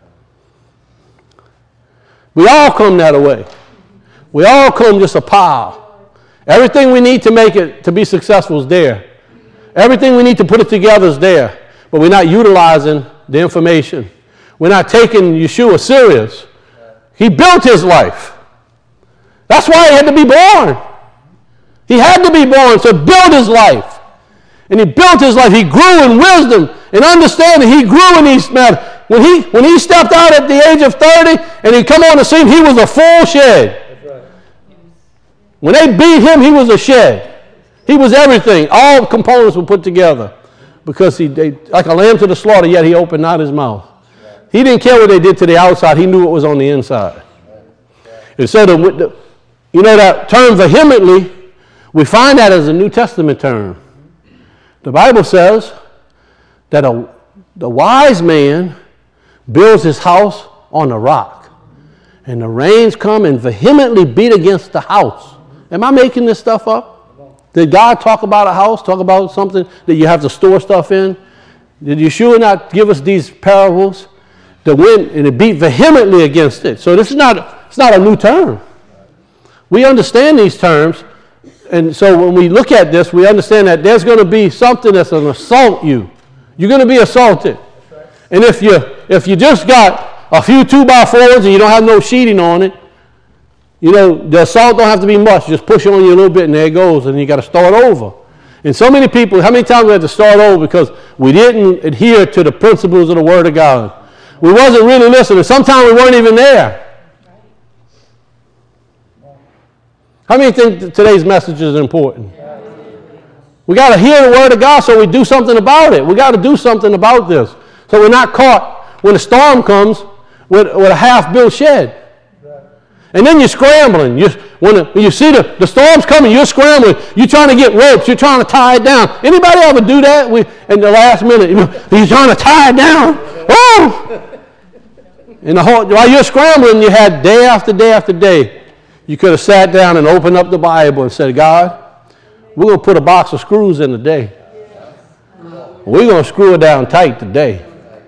We all come that way. We all come just a pile. Everything we need to make it to be successful is there. Everything we need to put it together is there. But we're not utilizing the information. We're not taking Yeshua serious. He built his life. That's why he had to be born. He had to be born to build his life. And he built his life. He grew in wisdom and understanding. He grew in these matters. When he, when he stepped out at the age of thirty and he come on the scene, he was a full shed. When they beat him, he was a shed. He was everything. All components were put together. Because he, they, like a lamb to the slaughter, yet he opened not his mouth. He didn't care what they did to the outside. He knew what was on the inside. And so, the, the, you know that term vehemently, we find that as a New Testament term. The Bible says that a, the wise man builds his house on a rock. And the rains come and vehemently beat against the house. Am I making this stuff up? Did God talk about a house, talk about something that you have to store stuff in? Did Yeshua not give us these parables to win and to beat vehemently against it? So this is not, it's not a new term. We understand these terms, and so when we look at this, we understand that there's going to be something that's going to assault you. You're going to be assaulted. And if you if you just got a few two by fours and you don't have no sheeting on it, you know, the assault don't have to be much. Just push it on you a little bit and there it goes, and you got to start over. And so many people, how many times we had to start over because we didn't adhere to the principles of the Word of God? We wasn't really listening. Sometimes we weren't even there. How many think today's message is important? We got to hear the Word of God so we do something about it. We got to do something about this so we're not caught when a storm comes with, with a half-built shed. And then you're scrambling. You, when, the, when you see the, the storm's coming, you're scrambling. You're trying to get ropes. You're trying to tie it down. Anybody ever do that we, in the last minute? You're trying to tie it down. Oh! And the whole, while you're scrambling, you had day after day after day. You could have sat down and opened up the Bible and said, God, we're going to put a box of screws in today. We're going to screw it down tight today.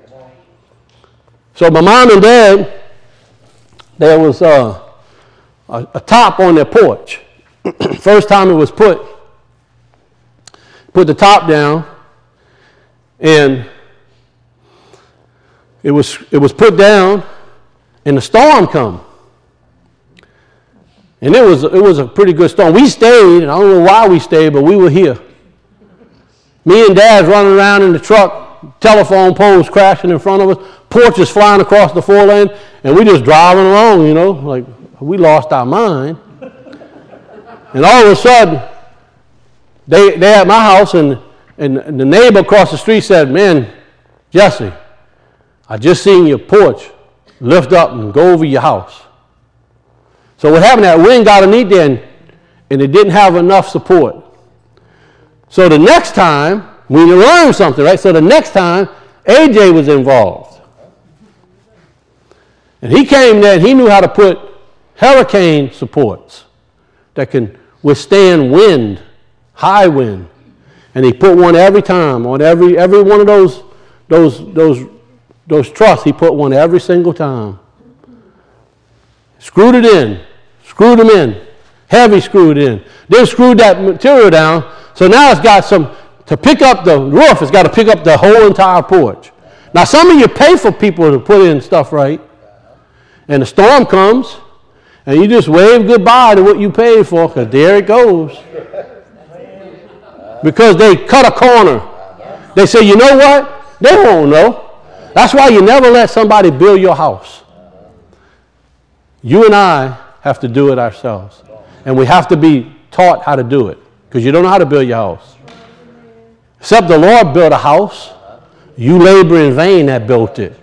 So my mom and dad, there was uh, a, a top on their porch. First time it was put, put the top down, and it was it was put down, and the storm come. And it was, it was a pretty good storm. We stayed, and I don't know why we stayed, but we were here. Me and Dad running around in the truck, telephone poles crashing in front of us, porches flying across the four lane, and we just driving along, you know, like we lost our mind. And all of a sudden, they they at my house, and, and the neighbor across the street said, man, Jesse, I just seen your porch lift up and go over your house. So what happened, that wind got underneath there, and, and it didn't have enough support. So the next time, we learned something, right? So the next time, A J was involved. And he came there, and he knew how to put hurricane supports that can withstand wind, high wind. And he put one every time, on every every one of those, those, those, those trusses, he put one every single time. Screwed it in. Screwed them in. Heavy screwed in. Then screwed that material down. So now it's got some, to pick up the roof, it's got to pick up the whole entire porch. Now some of you pay for people to put in stuff right. And the storm comes, and you just wave goodbye to what you paid for, because there it goes. Because they cut a corner. They say, you know what? They won't know. That's why you never let somebody build your house. You and I have to do it ourselves. And we have to be taught how to do it. Because you don't know how to build your house. Except the Lord built a house. You labor in vain that built it.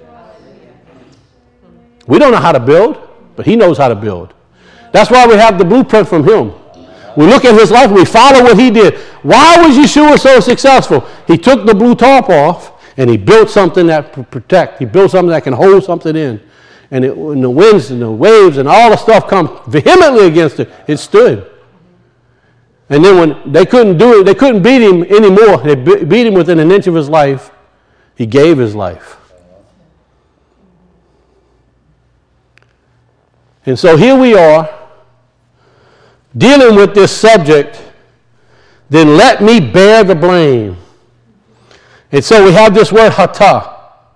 We don't know how to build, but He knows how to build. That's why we have the blueprint from Him. We look at His life and we follow what He did. Why was Yeshua so successful? He took the blue tarp off and He built something that can protect. He built something that can hold something in. And it, when the winds and the waves and all the stuff come vehemently against it, it stood. And then when they couldn't do it, they couldn't beat Him anymore. They beat Him within an inch of His life. He gave His life. And so here we are, dealing with this subject, then let me bear the blame. And so we have this word hatah.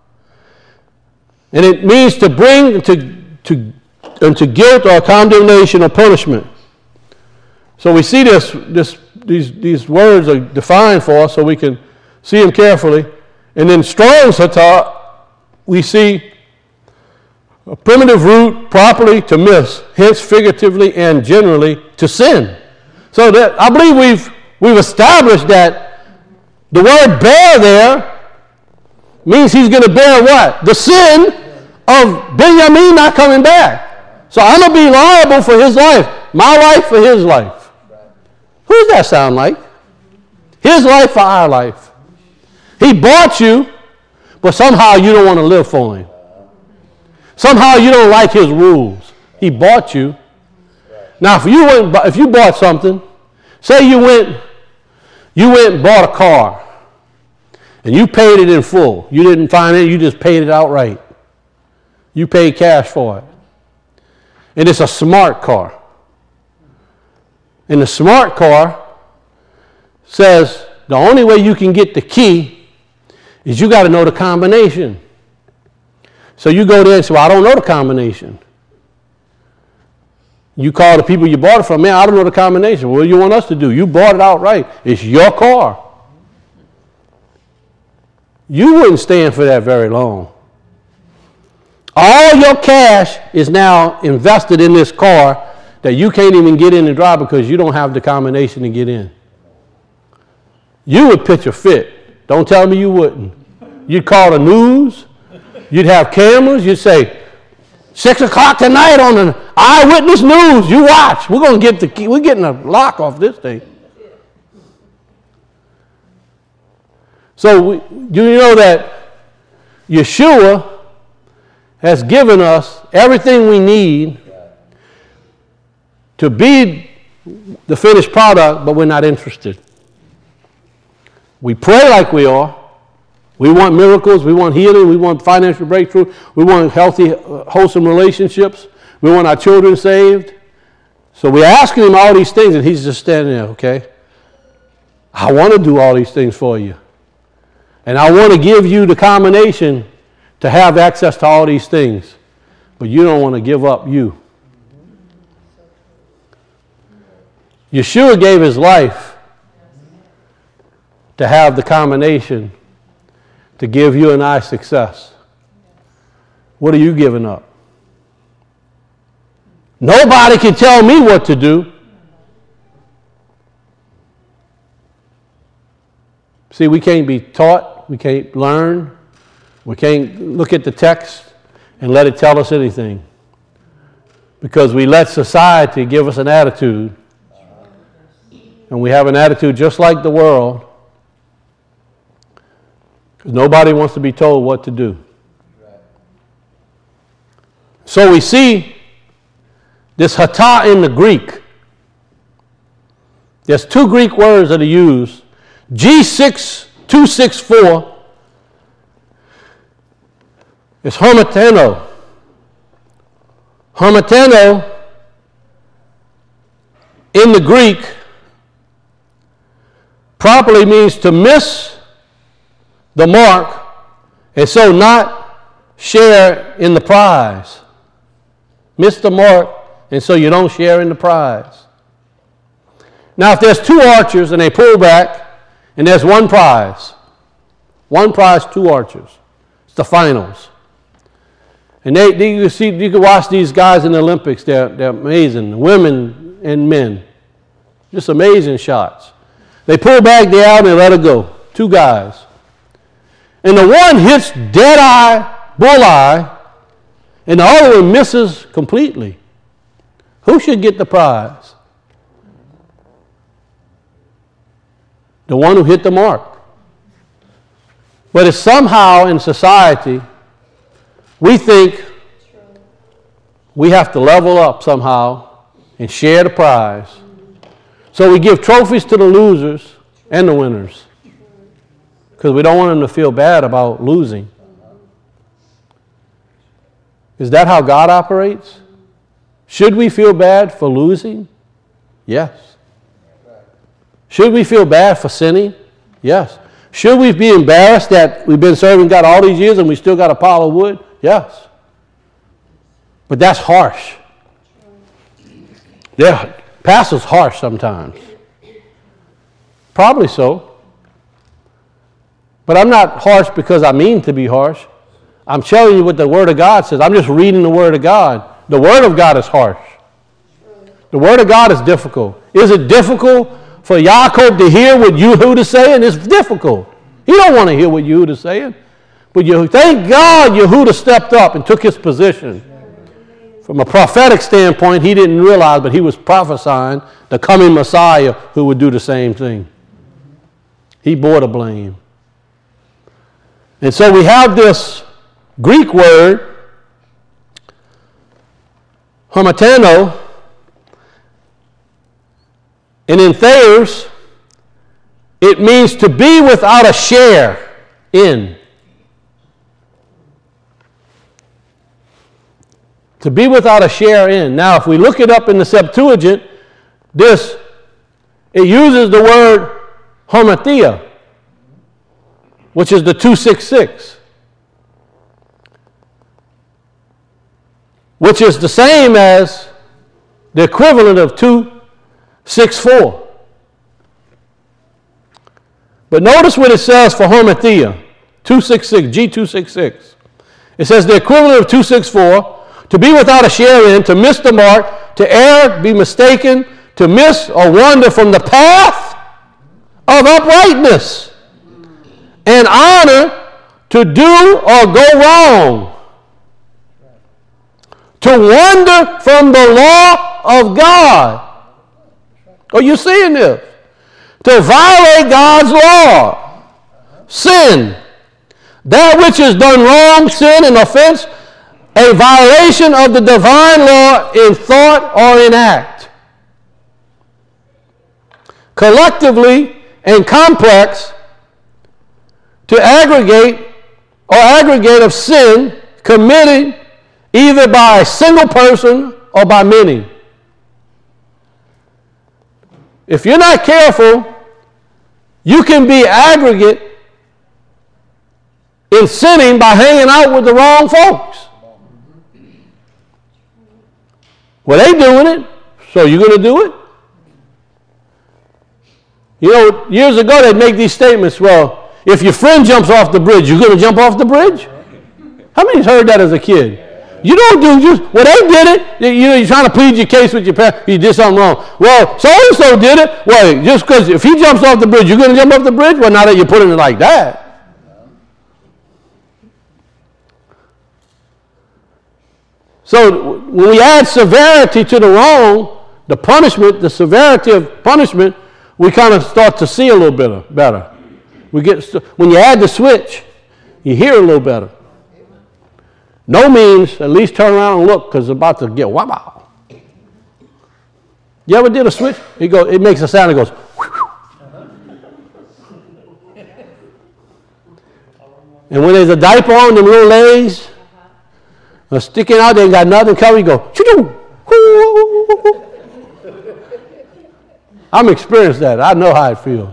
And it means to bring to, to, into guilt or condemnation or punishment. So we see this, this, these, these words are defined for us so we can see them carefully. And in Strong's hatah, we see a primitive root, properly to miss, hence figuratively and generally to sin. So that I believe we've we've established that the word bear there means he's going to bear what? The sin of Benjamin not coming back. So I'm going to be liable for his life. My life for his life. Who does that sound like? His life for our life. He bought you, but somehow you don't want to live for him. Somehow you don't like his rules. He bought you. Now, if you went, if you bought something, say you went You went and bought a car, and you paid it in full. You didn't finance it, you just paid it outright. You paid cash for it. And it's a smart car. And the smart car says the only way you can get the key is you got to know the combination. So you go there and say, well, I don't know the combination. You call the people you bought it from, man, I don't know the combination. What do you want us to do? You bought it outright. It's your car. You wouldn't stand for that very long. All your cash is now invested in this car that you can't even get in and drive because you don't have the combination to get in. You would pitch a fit. Don't tell me you wouldn't. You'd call the news. You'd have cameras. You'd say, six o'clock tonight on the Eyewitness News. You watch. We're going to get the key. We're getting a lock off this thing. So we, do you know that Yeshua has given us everything we need to be the finished product, but we're not interested. We pray like we are. We want miracles. We want healing. We want financial breakthrough. We want healthy, uh, wholesome relationships. We want our children saved. So we're asking him all these things, and he's just standing there, okay? I want to do all these things for you. And I want to give you the combination to have access to all these things. But you don't want to give up you. Yeshua gave his life to have the combination to give you and I success. What are you giving up? Nobody can tell me what to do. See, we can't be taught. We can't learn. We can't look at the text and let it tell us anything. Because we let society give us an attitude. And we have an attitude just like the world. Because nobody wants to be told what to do. So we see this hata in the Greek. There's two Greek words that are used. G six two sixty-four is hermetano. Hermetano in the Greek properly means to miss the mark and so not share in the prize. Miss the mark and so you don't share in the prize. Now if there's two archers and they pull back and there's one prize, one prize, two archers. It's the finals. And they, they you see, you can watch these guys in the Olympics. They're, they're amazing, women and men. Just amazing shots. They pull back the arrow and they let it go. Two guys. And the one hits dead eye, bull eye, and the other one misses completely. Who should get the prize? The one who hit the mark. But if somehow in society we think we have to level up somehow and share the prize. So we give trophies to the losers and the winners because we don't want them to feel bad about losing. Is that how God operates? Should we feel bad for losing? Yes. Should we feel bad for sinning? Yes. Should we be embarrassed that we've been serving God all these years and we still got a pile of wood? Yes. But that's harsh. Yeah, pastor's harsh sometimes. Probably so. But I'm not harsh because I mean to be harsh. I'm telling you what the Word of God says. I'm just reading the Word of God. The Word of God is harsh. The Word of God is difficult. Is it difficult for Yaakov to hear what Yehuda is saying? It's difficult. He don't want to hear what Yehuda is saying. But you, thank God Yehuda stepped up and took his position. From a prophetic standpoint, he didn't realize, but he was prophesying the coming Messiah who would do the same thing. He bore the blame. And so we have this Greek word, hermetano, and in Thayer's, It means to be without a share in. To be without a share in. Now, if we look it up in the Septuagint, this, it uses the word hamartia, which is the two sixty-six, which is the same as the equivalent of two sixty-four. But notice what it says for hamartia, two sixty-six, G two sixty-six. It says the equivalent of two sixty-four, to be without a share in, to miss the mark, to err, be mistaken, to miss or wander from the path of uprightness, and honor, to do or go wrong, to wander from the law of God. Are you seeing this? To violate God's law, sin, that which is done wrong, sin and offense, a violation of the divine law in thought or in act. Collectively and complex, to aggregate or aggregate of sin committed either by a single person or by many. If you're not careful, you can be aggregate in sinning by hanging out with the wrong folks. Well, they doing it, so you're going to do it? You know, years ago they'd make these statements, well, if your friend jumps off the bridge, you're going to jump off the bridge? How many's heard that as a kid? You don't do just, well, they did it. You know, you're trying to plead your case with your parents. You did something wrong. Well, so-and-so did it. Well, just because if he jumps off the bridge, you're going to jump off the bridge? Well, now that you're putting it like that. So when we add severity to the wrong, the punishment, the severity of punishment, we kind of start to see a little bit better. We get, when you add the switch, you hear a little better. No means at least turn around and look because it's about to get wow. You ever did a switch? It goes. It makes a sound. It goes. And when there's a diaper on, them little legs are sticking out, they ain't got nothing covered. You go. Choo-choo. I'm experienced that. I know how it feels.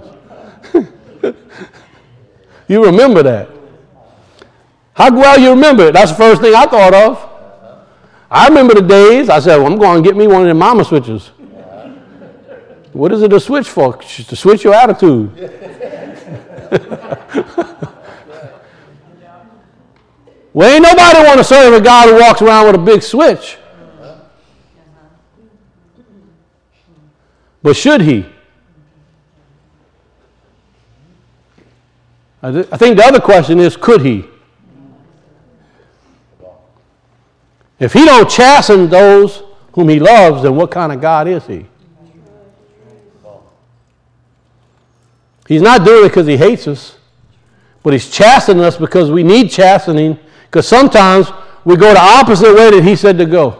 You remember that. How well you remember it? That's the first thing I thought of. I remember the days, I said, well, I'm going to get me one of them mama switches. What is it a switch for? Just to switch your attitude. Well, ain't nobody want to serve a God who walks around with a big switch. But should he? I, th- I think the other question is, could he? If he don't chasten those whom he loves, then what kind of God is he? He's not doing it because he hates us, but he's chastening us because we need chastening, because sometimes we go the opposite way that he said to go.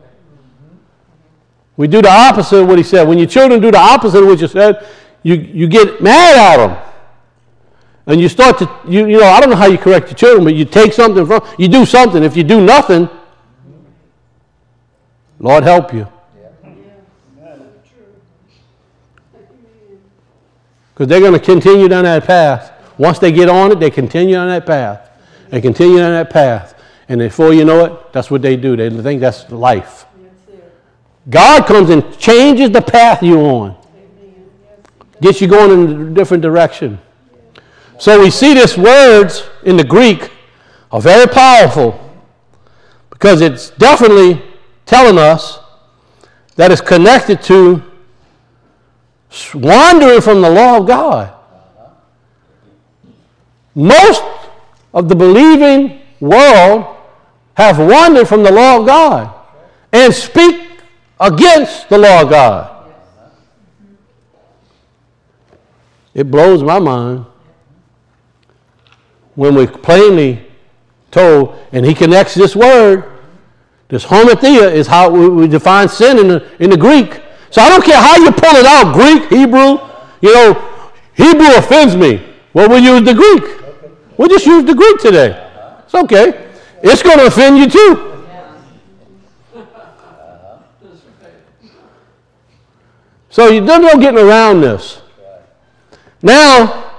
We do the opposite of what he said. When your children do the opposite of what you said, you, you get mad at them. And you start to, you, you know, I don't know how you correct your children, but you take something from, you do something. If you do nothing, Lord help you. Because they're going to continue down that path. Once they get on it, they continue on that path. They continue on that path. And before you know it, that's what they do. They think that's life. God comes and changes the path you're on. Gets you going in a different direction. So we see these words in the Greek are very powerful because it's definitely telling us that it's connected to wandering from the law of God. Most of the believing world have wandered from the law of God and speak against the law of God. It blows my mind when we're plainly told, and he connects this word, this hamartia is how we, we define sin in the, in the Greek. So I don't care how you pull it out, Greek, Hebrew, you know, Hebrew offends me. Well, we'll use the Greek. We'll just use the Greek today. It's okay. It's going to offend you too. So you don't know getting around this. Now,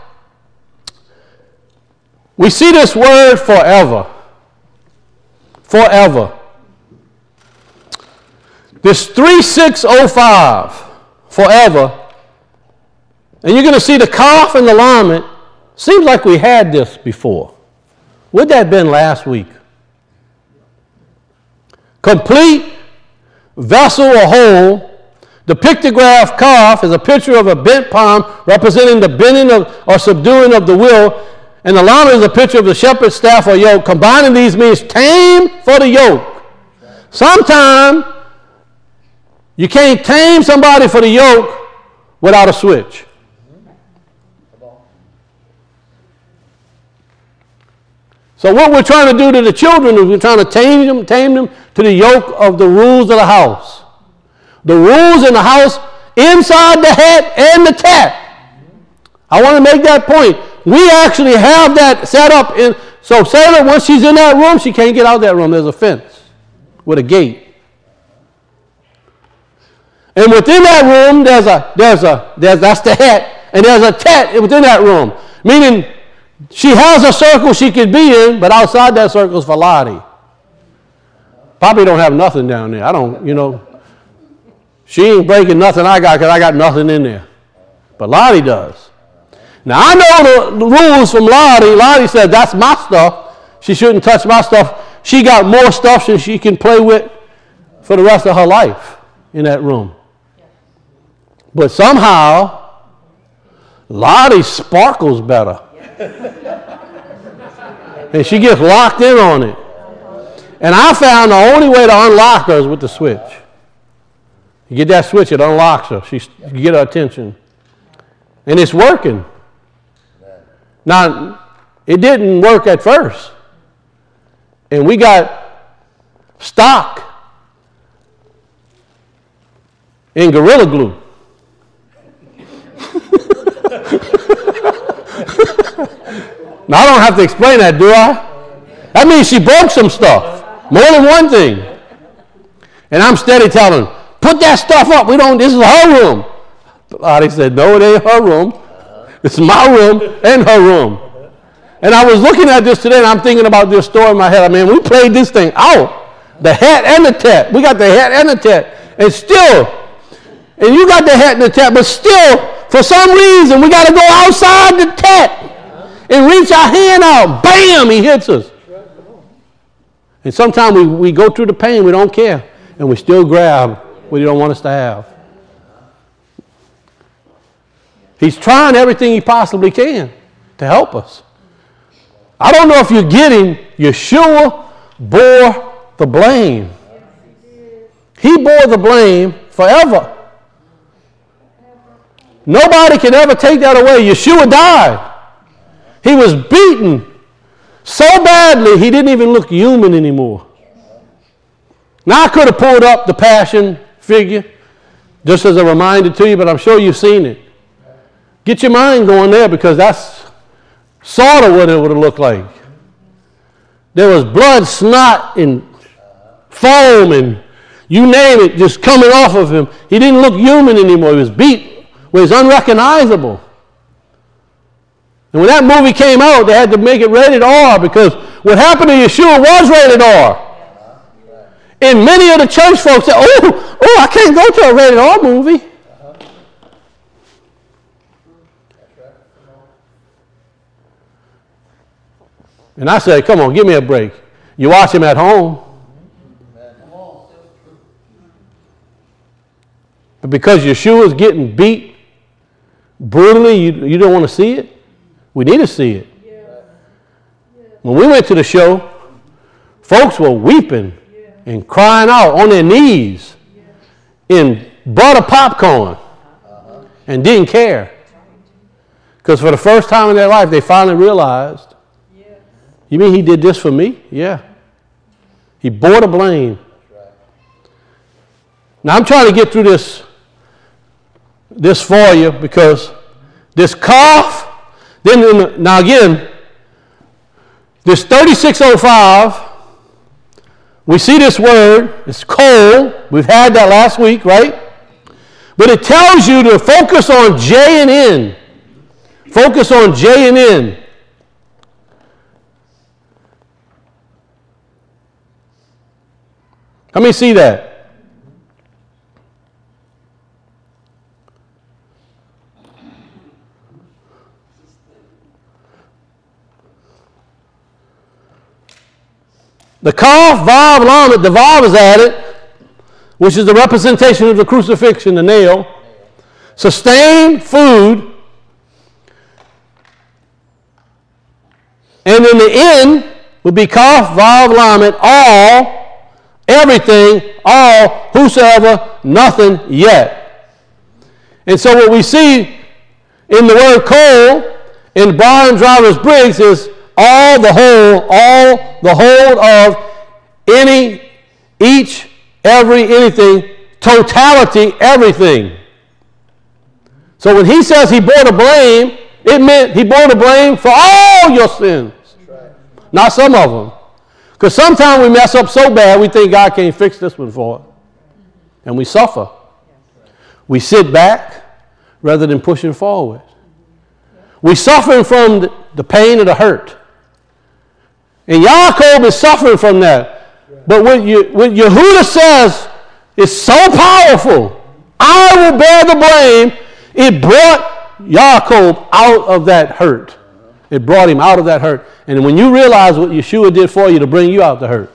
we see this word forever. Forever. This three six oh five, forever. And you're going to see the kaf and the lamed. Seems like we had this before. Would that have been last week? Complete, vessel or whole. The pictograph kaf is a picture of a bent palm representing the bending of, or subduing of the will. And the lamed is a picture of the shepherd's staff or yoke. Combining these means tame for the yoke. Sometimes you can't tame somebody for the yoke without a switch. So what we're trying to do to the children is we're trying to tame them, tame them to the yoke of the rules of the house. The rules in the house inside the het and the tat. I want to make that point. We actually have that set up in, so Sarah, once she's in that room, she can't get out of that room. There's a fence with a gate. And within that room, there's a, there's a, there's, that's the het, and there's a tat within that room. Meaning, she has a circle she could be in, but outside that circle is for Lottie. Probably don't have nothing down there. I don't, you know. She ain't breaking nothing I got because I got nothing in there. But Lottie does. Now, I know the, the rules from Lottie. Lottie said, that's my stuff. She shouldn't touch my stuff. She got more stuff than she can play with for the rest of her life in that room. But somehow, Lottie sparkles better. And she gets locked in on it. And I found the only way to unlock her is with the switch. You get that switch, it unlocks her. She, you get her attention. And it's working. Now, it didn't work at first. And we got stock in Gorilla Glue. Now, I don't have to explain that, do I? That means she broke some stuff. More than one thing. And I'm steady telling her, put that stuff up. We don't, this is her room. Lottie said, no, it ain't her room. It's my room and her room. And I was looking at this today, and I'm thinking about this story in my head. I mean, we played this thing out. The het and the tat. We got the het and the tat. And still, and you got the het and the tat, but still, for some reason, we got to go outside the tat and reach our hand out. Bam, he hits us. And sometimes we, we go through the pain, we don't care, and we still grab what he don't want us to have. He's trying everything he possibly can to help us. I don't know if you're getting, Yeshua bore the blame. He bore the blame forever. Nobody can ever take that away. Yeshua died. He was beaten so badly he didn't even look human anymore. Now I could have pulled up the Passion figure just as a reminder to you, but I'm sure you've seen it. Get your mind going there because that's sort of what it would have looked like. There was blood, snot, and foam, and you name it, just coming off of him. He didn't look human anymore. He was beat. He was unrecognizable. And when that movie came out, they had to make it rated R because what happened to Yeshua was rated R. And many of the church folks said, oh, oh, I can't go to a rated R movie. And I said, come on, give me a break. You watch him at home. But because Yeshua's getting beat brutally, you, you don't want to see it? We need to see it. When we went to the show, folks were weeping and crying out on their knees in butter popcorn and didn't care. Because for the first time in their life, they finally realized, you mean he did this for me? Yeah. He bore the blame. Now I'm trying to get through this, this for you because this cough, then in the, now again, this thirty-six oh five, we see this word, it's coal. We've had that last week, right? But it tells you to focus on J and N. Focus on J and N. Let me see that. The Kaf, Vav, Lamed, the Vav is added, which is the representation of the crucifixion, the nail. Sustain, food. And then the N would be Kaf, Vav, Lamed, all, everything, all, whosoever, nothing yet. And so what we see in the word coal in Brian Driver's Briggs is all, the whole, all, the whole of any, each, every, anything, totality, everything. So when he says he bore the blame, it meant he bore the blame for all your sins. Right. Not some of them. Because sometimes we mess up so bad we think God can't fix this one for us. And we suffer. We sit back rather than pushing forward. We suffer from the pain of the hurt. And Yaakov is suffering from that. But what, you, what Yehuda says is so powerful. I will bear the blame. It brought Yaakov out of that hurt. It brought him out of that hurt. And when you realize what Yeshua did for you to bring you out the hurt.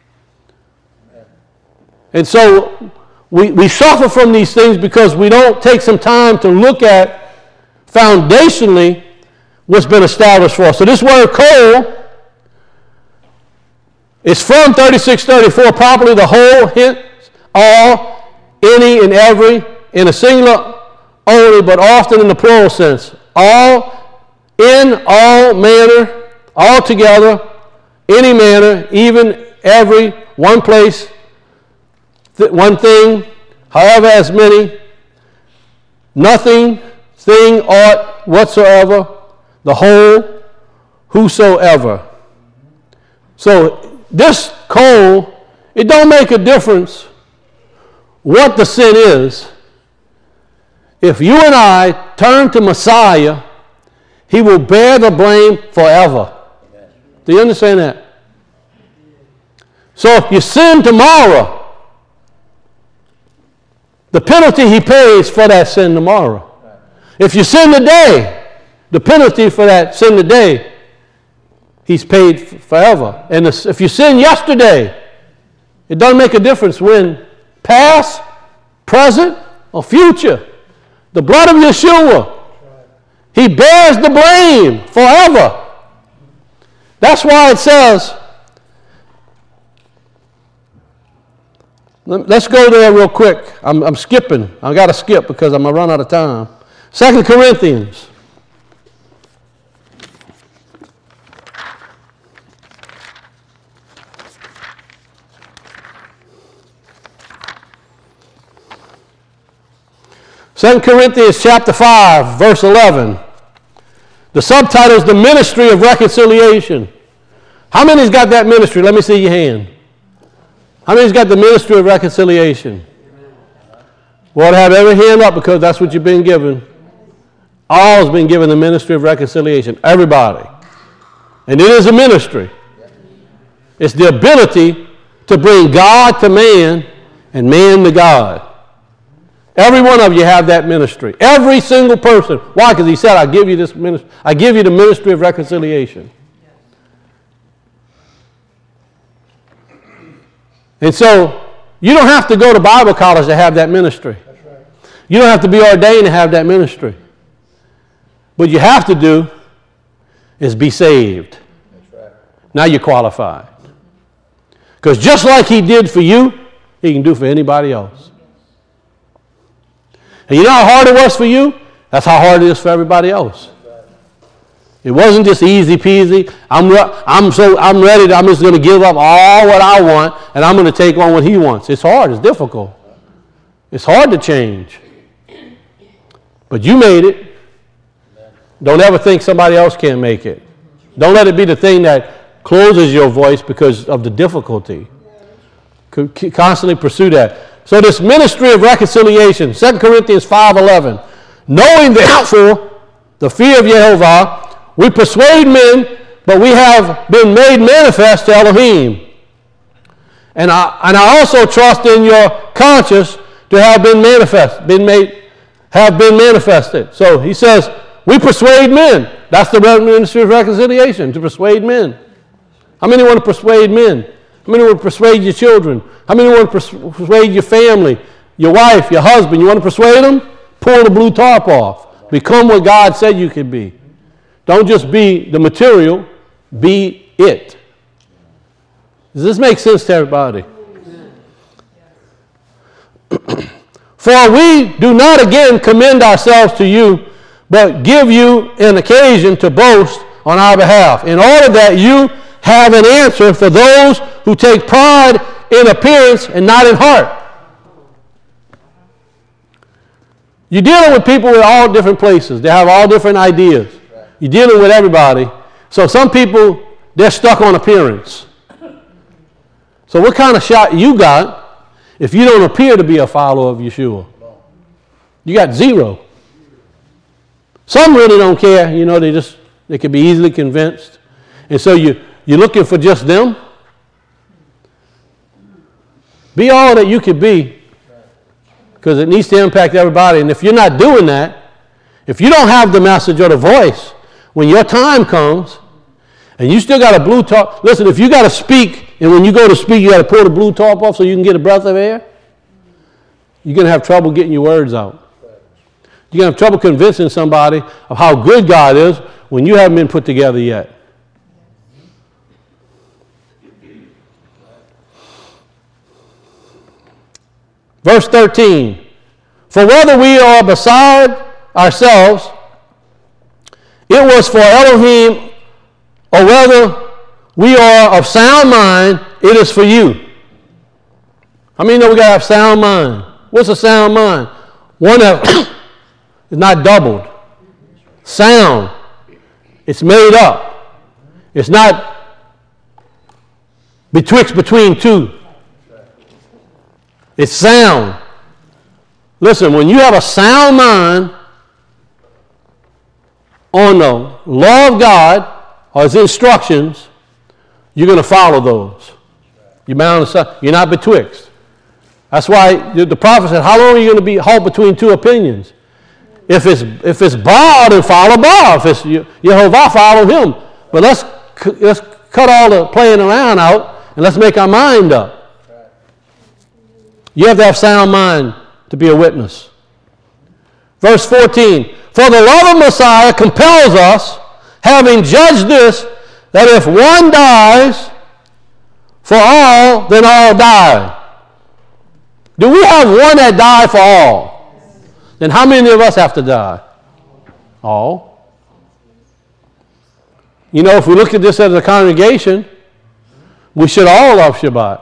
And so we, we suffer from these things because we don't take some time to look at foundationally what's been established for us. So this word coal, it's from thirty-six thirty-four, properly the whole, hint, all, any, and every, in a singular only, but often in the plural sense. All, in, all manner, all together, any manner, even, every, one place, th- one thing, however as many, nothing, thing, aught, whatsoever, the whole, whosoever. So, this coal, it don't make a difference what the sin is. If you and I turn to Messiah, he will bear the blame forever. Amen. Do you understand that? So if you sin tomorrow, the penalty he pays for that sin tomorrow. If you sin today, the penalty for that sin today, he's paid f- forever. And if you sin yesterday, it doesn't make a difference when, past, present, or future. The blood of Yeshua, he bears the blame forever. That's why it says, let's go there real quick. I'm, I'm skipping. I've got to skip because I'm going to run out of time. Second Corinthians. Second Corinthians chapter five, verse eleven. The subtitle is The Ministry of Reconciliation. How many's got that ministry? Let me see your hand. How many's got the ministry of reconciliation? Well, have every hand up because that's what you've been given. All's been given the ministry of reconciliation. Everybody. And it is a ministry. It's the ability to bring God to man and man to God. Every one of you have that ministry. Every single person. Why? Because he said, I give you this ministry. I give you the ministry of reconciliation. And so, you don't have to go to Bible college to have that ministry. That's right. You don't have to be ordained to have that ministry. What you have to do is be saved. That's right. Now you're qualified. Because just like he did for you, he can do for anybody else. And you know how hard it was for you? That's how hard it is for everybody else. It wasn't just easy peasy. I'm, re- I'm, so, I'm ready. To, I'm just going to give up all what I want, and I'm going to take on what he wants. It's hard. It's difficult. It's hard to change. But you made it. Don't ever think somebody else can't make it. Don't let it be the thing that closes your voice because of the difficulty. Constantly pursue that. So this ministry of reconciliation, Second Corinthians five eleven, knowing therefore the fear of Jehovah, we persuade men, but we have been made manifest to Elohim. And I, and I also trust in your conscience to have been manifest, been made, have been manifested. So he says, we persuade men. That's the ministry of reconciliation, to persuade men. How many want to persuade men? How many want to persuade your children? How many want to persuade your family, your wife, your husband? You want to persuade them? Pull the blue tarp off. Become what God said you could be. Don't just be the material, be it. Does this make sense to everybody? For we do not again commend ourselves to you, but give you an occasion to boast on our behalf, in order that you have an answer for those who take pride in appearance and not in heart. You're dealing with people in all different places. They have all different ideas. You're dealing with everybody. So some people, they're stuck on appearance. So what kind of shot you got if you don't appear to be a follower of Yeshua? You got zero. Some really don't care. You know, they just, they can be easily convinced. And so you, you're looking for just them. Be all that you could be, because it needs to impact everybody. And if you're not doing that, if you don't have the message or the voice, when your time comes, and you still got a blue tarp, listen, if you got to speak, and when you go to speak, you got to pull the blue tarp off so you can get a breath of air, you're going to have trouble getting your words out. You're going to have trouble convincing somebody of how good God is when you haven't been put together yet. Verse thirteen, for whether we are beside ourselves, it was for Elohim, or whether we are of sound mind, it is for you. How many know we got to have sound mind? What's a sound mind? One that is not doubled. Sound. It's made up. It's not betwixt between two. It's sound. Listen, when you have a sound mind on the law of God or his instructions, you're going to follow those. You're bound to, you're not betwixt. That's why the prophet said, how long are you going to be halt between two opinions? If it's if it's Baal, then follow Baal. If it's Yehovah, follow him. But let's let's cut all the playing around out and let's make our mind up. You have to have sound mind to be a witness. Verse fourteen, for the love of Messiah compels us, having judged this, that if one dies for all, then all die. Do we have one that died for all? Then how many of us have to die? All. You know, if we look at this as a congregation, we should all love Shabbat.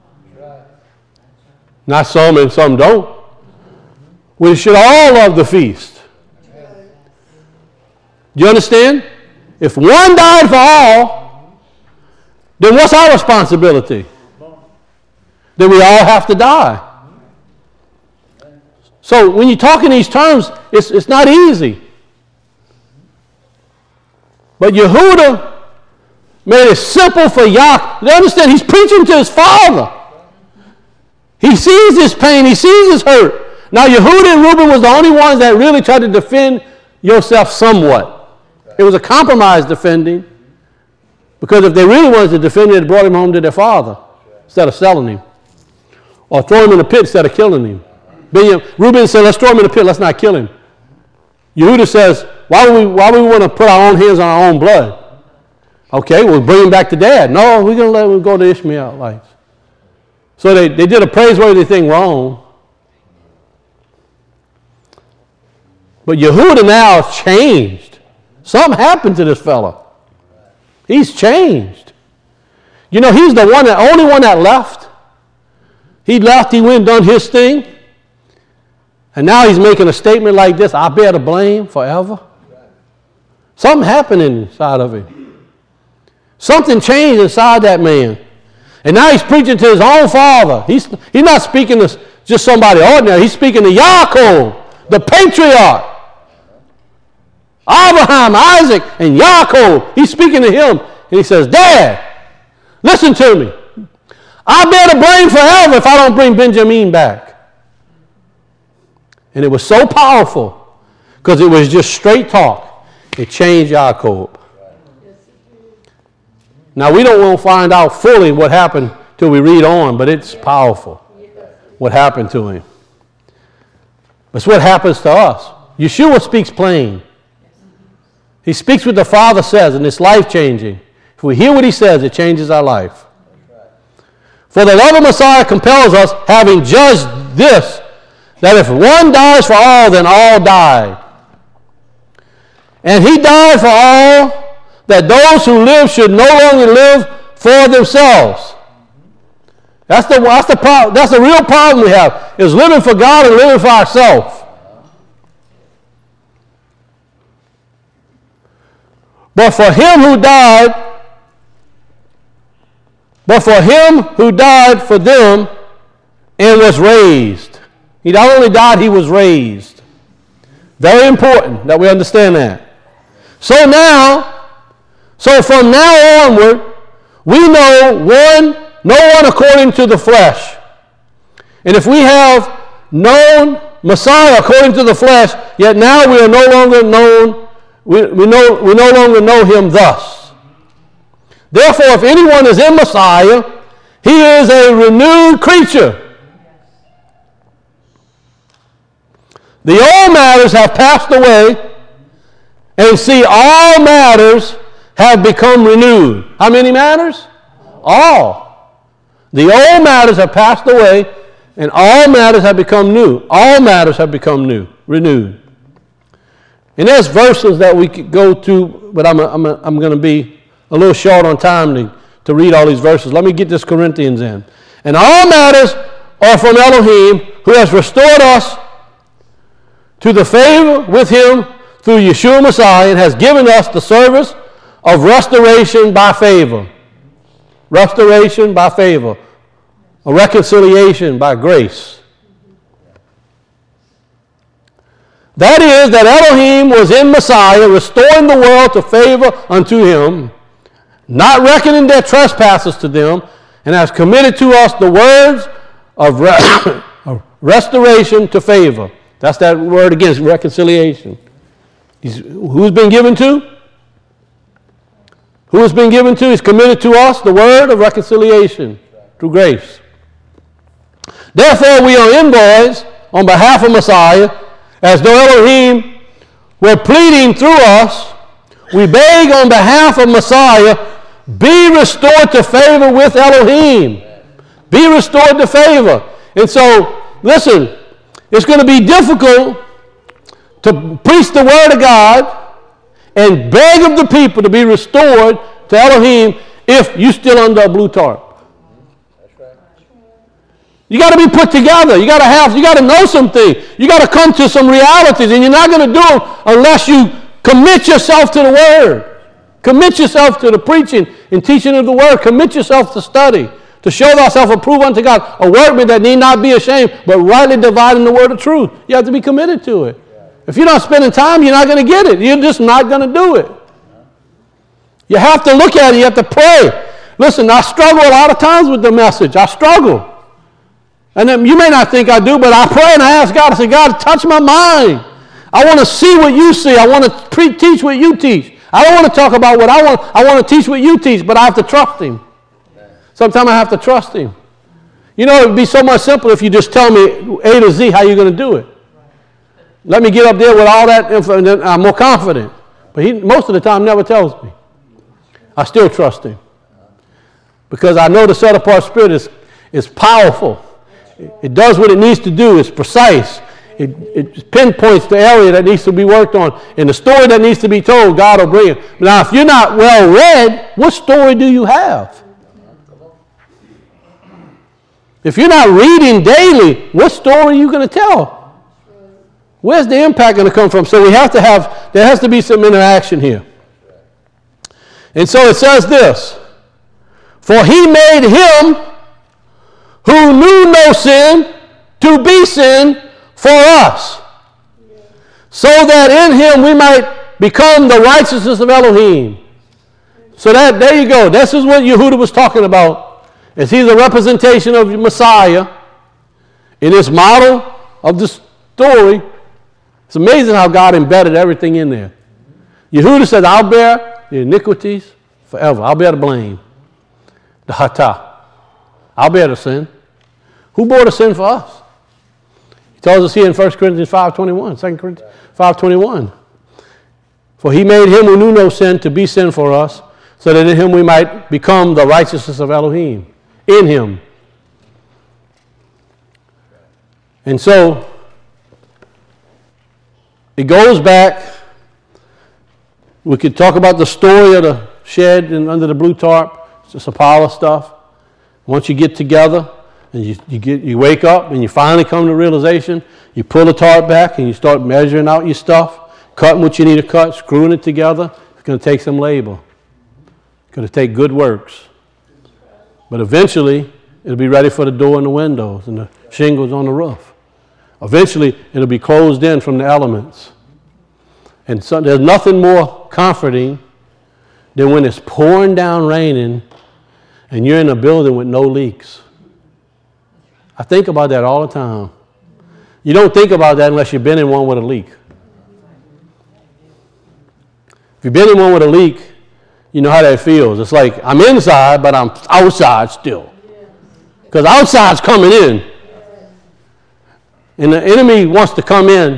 Not some and some don't. We should all love the feast. Do you understand? If one died for all, then what's our responsibility? Then we all have to die. So when you talk in these terms, it's, it's not easy. But Yehuda made it simple for Yah. You understand? He's preaching to his father. He sees his pain. He sees his hurt. Now, Yehuda and Reuben was the only ones that really tried to defend Yosef somewhat. It was a compromise defending, because if they really wanted to defend it, they brought him home to their father instead of selling him, or throw him in the pit instead of killing him. Reuben said, let's throw him in the pit. Let's not kill him. Yehuda says, why do we, why do we want to put our own hands on our own blood? Okay, we'll bring him back to dad. No, we're going to let him go to Ishmaelites. So they, they did a praiseworthy thing wrong. But Yehuda now has changed. Something happened to this fellow. He's changed. You know, he's the one, the only one that left. He left, he went and done his thing. And now he's making a statement like this, I bear the blame forever. Something happened inside of him. Something changed inside that man. And now he's preaching to his own father. He's, he's not speaking to just somebody ordinary. He's speaking to Yaakov, the patriarch. Abraham, Isaac, and Yaakov. He's speaking to him. And he says, Dad, listen to me. I bear the blame forever if I don't bring Benjamin back. And it was so powerful because it was just straight talk. It changed Yaakov. Now, we don't want to find out fully what happened till we read on, but it's powerful what happened to him. It's what happens to us. Yeshua speaks plain. He speaks what the Father says, and it's life-changing. If we hear what he says, it changes our life. For the love of Messiah compels us, having judged this, that if one dies for all, then all die. And he died for all, that those who live should no longer live for themselves. That's the, that's the, problem, that's the real problem we have, is living for God and living for ourselves. But for him who died, but for him who died for them and was raised. He not only died, he was raised. Very important that we understand that. So now, so from now onward, we know one, no one according to the flesh. And if we have known Messiah according to the flesh, yet now we are no longer known, we, we, know, we no longer know him thus. Therefore, if anyone is in Messiah, he is a renewed creature. The old matters have passed away, and see, all matters have become renewed. How many matters? All. The old matters have passed away, and all matters have become new. All matters have become new, renewed. And there's verses that we could go to, but I'm, a, I'm, a, I'm going to be a little short on time to, to read all these verses. Let me get this Corinthians in. And all matters are from Elohim, who has restored us to the favor with him through Yeshua Messiah, and has given us the service of restoration by favor. Restoration by favor. A reconciliation by grace. That is, that Elohim was in Messiah, restoring the world to favor unto him, not reckoning their trespasses to them, and has committed to us the words of, re- of restoration to favor. That's that word against reconciliation. He's, who's been given to? Who has been given to? He's committed to us the word of reconciliation through grace. Therefore, we are envoys on behalf of Messiah, as though Elohim were pleading through us. We beg on behalf of Messiah, be restored to favor with Elohim. Be restored to favor. And so, listen, it's going to be difficult to preach the word of God and beg of the people to be restored to Elohim if you're still under a blue tarp. You got to be put together. You got to have, you got to know something. You got to come to some realities, and you're not going to do them unless you commit yourself to the word. Commit yourself to the preaching and teaching of the word. Commit yourself to study, to show thyself approved unto God, a workman that need not be ashamed, but rightly dividing the word of truth. You have to be committed to it. If you're not spending time, you're not going to get it. You're just not going to do it. You have to look at it. You have to pray. Listen, I struggle a lot of times with the message. I struggle. And then you may not think I do, but I pray and I ask God, I say, God, touch my mind. I want to see what you see. I want to pre- teach what you teach. I don't want to talk about what I want. I want to teach what you teach, but I have to trust him. Sometimes I have to trust him. You know, it would be so much simpler if you just tell me A to Z how you're going to do it. Let me get up there with all that info, and then I'm more confident. But he, most of the time, never tells me. I still trust him. Because I know the set-apart spirit is, is powerful. It, it does what it needs to do. It's precise. It, it pinpoints the area that needs to be worked on. And the story that needs to be told, God will bring it. Now, if you're not well read, what story do you have? If you're not reading daily, what story are you going to tell? Where's the impact going to come from? So we have to have, there has to be some interaction here. And so it says this, for he made him who knew no sin to be sin for us, so that in him we might become the righteousness of Elohim. So that, there you go. This is what Yehuda was talking about. Is he's a representation of Messiah in this model of the story. It's amazing how God embedded everything in there. Yehuda said, I'll bear the iniquities forever. I'll bear the blame. The hatah. I'll bear the sin. Who bore the sin for us? He tells us here in First Corinthians five twenty-one, Second Corinthians five twenty-one. For he made him who knew no sin to be sin for us, so that in him we might become the righteousness of Elohim. In him. And so, it goes back. We could talk about the story of the shed and under the blue tarp. It's just Apollo stuff. Once you get together and you, you get you wake up and you finally come to realization, you pull the tarp back and you start measuring out your stuff, cutting what you need to cut, screwing it together. It's going to take some labor. It's going to take good works. But eventually, it'll be ready for the door and the windows and the shingles on the roof. Eventually, it'll be closed in from the elements. And so there's nothing more comforting than when it's pouring down raining and you're in a building with no leaks. I think about that all the time. You don't think about that unless you've been in one with a leak. If you've been in one with a leak, you know how that feels. It's like I'm inside, but I'm outside still. Because outside's coming in. And the enemy wants to come in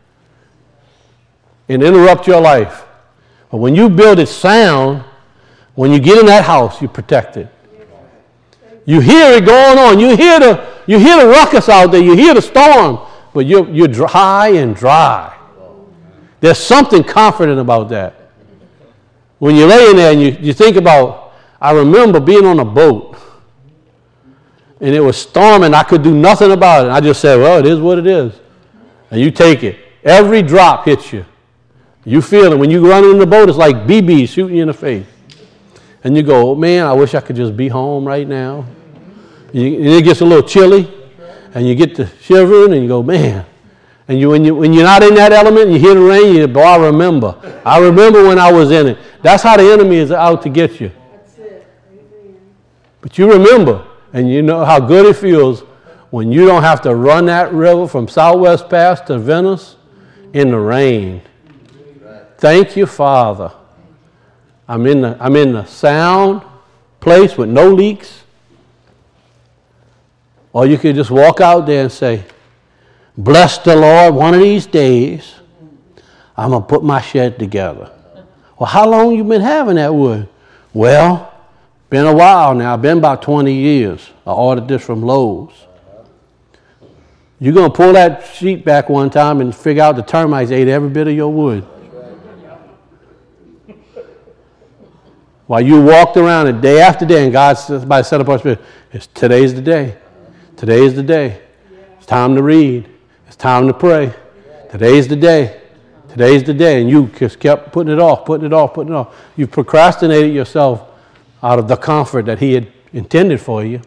and interrupt your life. But when you build it sound, when you get in that house, you protect it. You hear it going on. You hear the you hear the ruckus out there. You hear the storm. But you're, you're dry and dry. There's something comforting about that. When you're laying there and you, you think about, I remember being on a boat. And it was storming. I could do nothing about it. I just said, well, it is what it is. And you take it. Every drop hits you. You feel it. When you run in the boat, it's like B Bs shooting you in the face. And you go, oh, man, I wish I could just be home right now. You, and it gets a little chilly. And you get to shivering and you go, man. And you, when, you, when you're not in that element and you hear the rain, you go, I remember. I remember when I was in it. That's how the enemy is out to get you. That's it. But you remember. And you know how good it feels when you don't have to run that river from Southwest Pass to Venice in the rain. Thank you, Father. I'm in the, I'm in the sound place with no leaks. Or you could just walk out there and say, bless the Lord, one of these days, I'm going to put my shed together. Well, how long you been having that wood? Well, been a while now. Been about twenty years. I ordered this from Lowe's. You're going to pull that sheet back one time and figure out the termites ate every bit of your wood. While you walked around it day after day and God by set apart spirit, it's today's the day. Today's the day. It's time to read. It's time to pray. Today's the day. Today's the day. And you just kept putting it off, putting it off, putting it off. You procrastinated yourself out of the comfort that he had intended for you.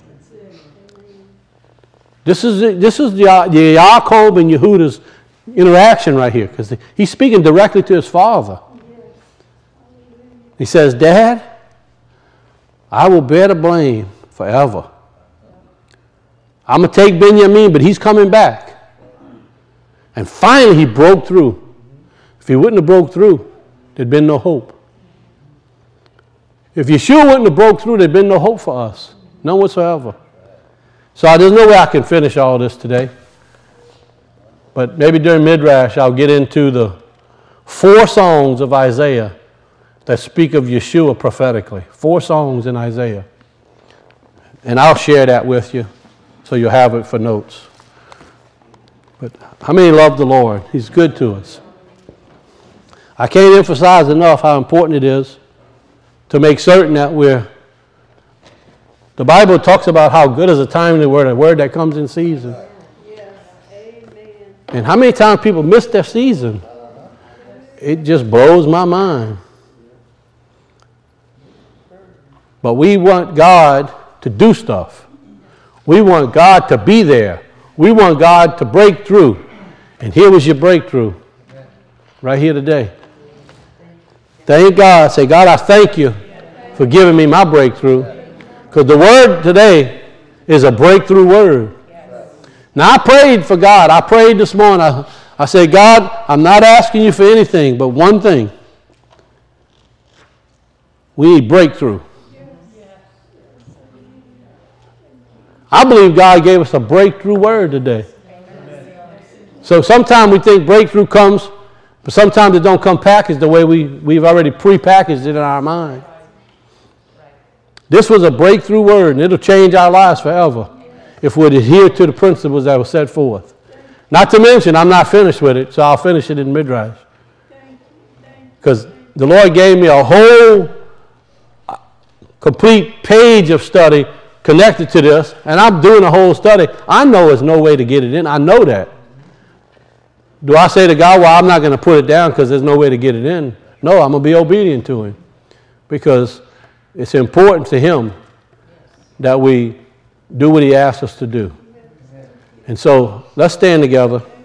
This is this is the, the Yaakov and Yehuda's interaction right here, because he's speaking directly to his father. He says, Dad, I will bear the blame forever. I'm going to take Benjamin, but he's coming back. And finally he broke through. If he wouldn't have broke through, there'd been no hope. If Yeshua wouldn't have broke through, there'd been no hope for us. None whatsoever. So there's no way I can finish all this today. But maybe during Midrash, I'll get into the four songs of Isaiah that speak of Yeshua prophetically. Four songs in Isaiah. And I'll share that with you so you'll have it for notes. But how many love the Lord? He's good to us. I can't emphasize enough how important it is to make certain that we're... The Bible talks about how good is a timely word, a word that comes in season. Yes. Amen. And how many times people miss their season? It just blows my mind. But we want God to do stuff. We want God to be there. We want God to break through. And here was your breakthrough. Right here today. Thank God. Say, God, I thank you for giving me my breakthrough. Because the word today is a breakthrough word. Now, I prayed for God. I prayed this morning. I, I said, God, I'm not asking you for anything but one thing. We need breakthrough. I believe God gave us a breakthrough word today. So sometimes we think breakthrough comes, but sometimes it don't come packaged the way we, we've already pre-packaged it in our mind. This was a breakthrough word, and it'll change our lives forever if we adhere to the principles that were set forth. Not to mention, I'm not finished with it, so I'll finish it in Midrash. Because the Lord gave me a whole complete page of study connected to this, and I'm doing a whole study. I know there's no way to get it in. I know that. Do I say to God, well, I'm not going to put it down because there's no way to get it in? No, I'm going to be obedient to him because it's important to him that we do what he asks us to do. And so let's stand together.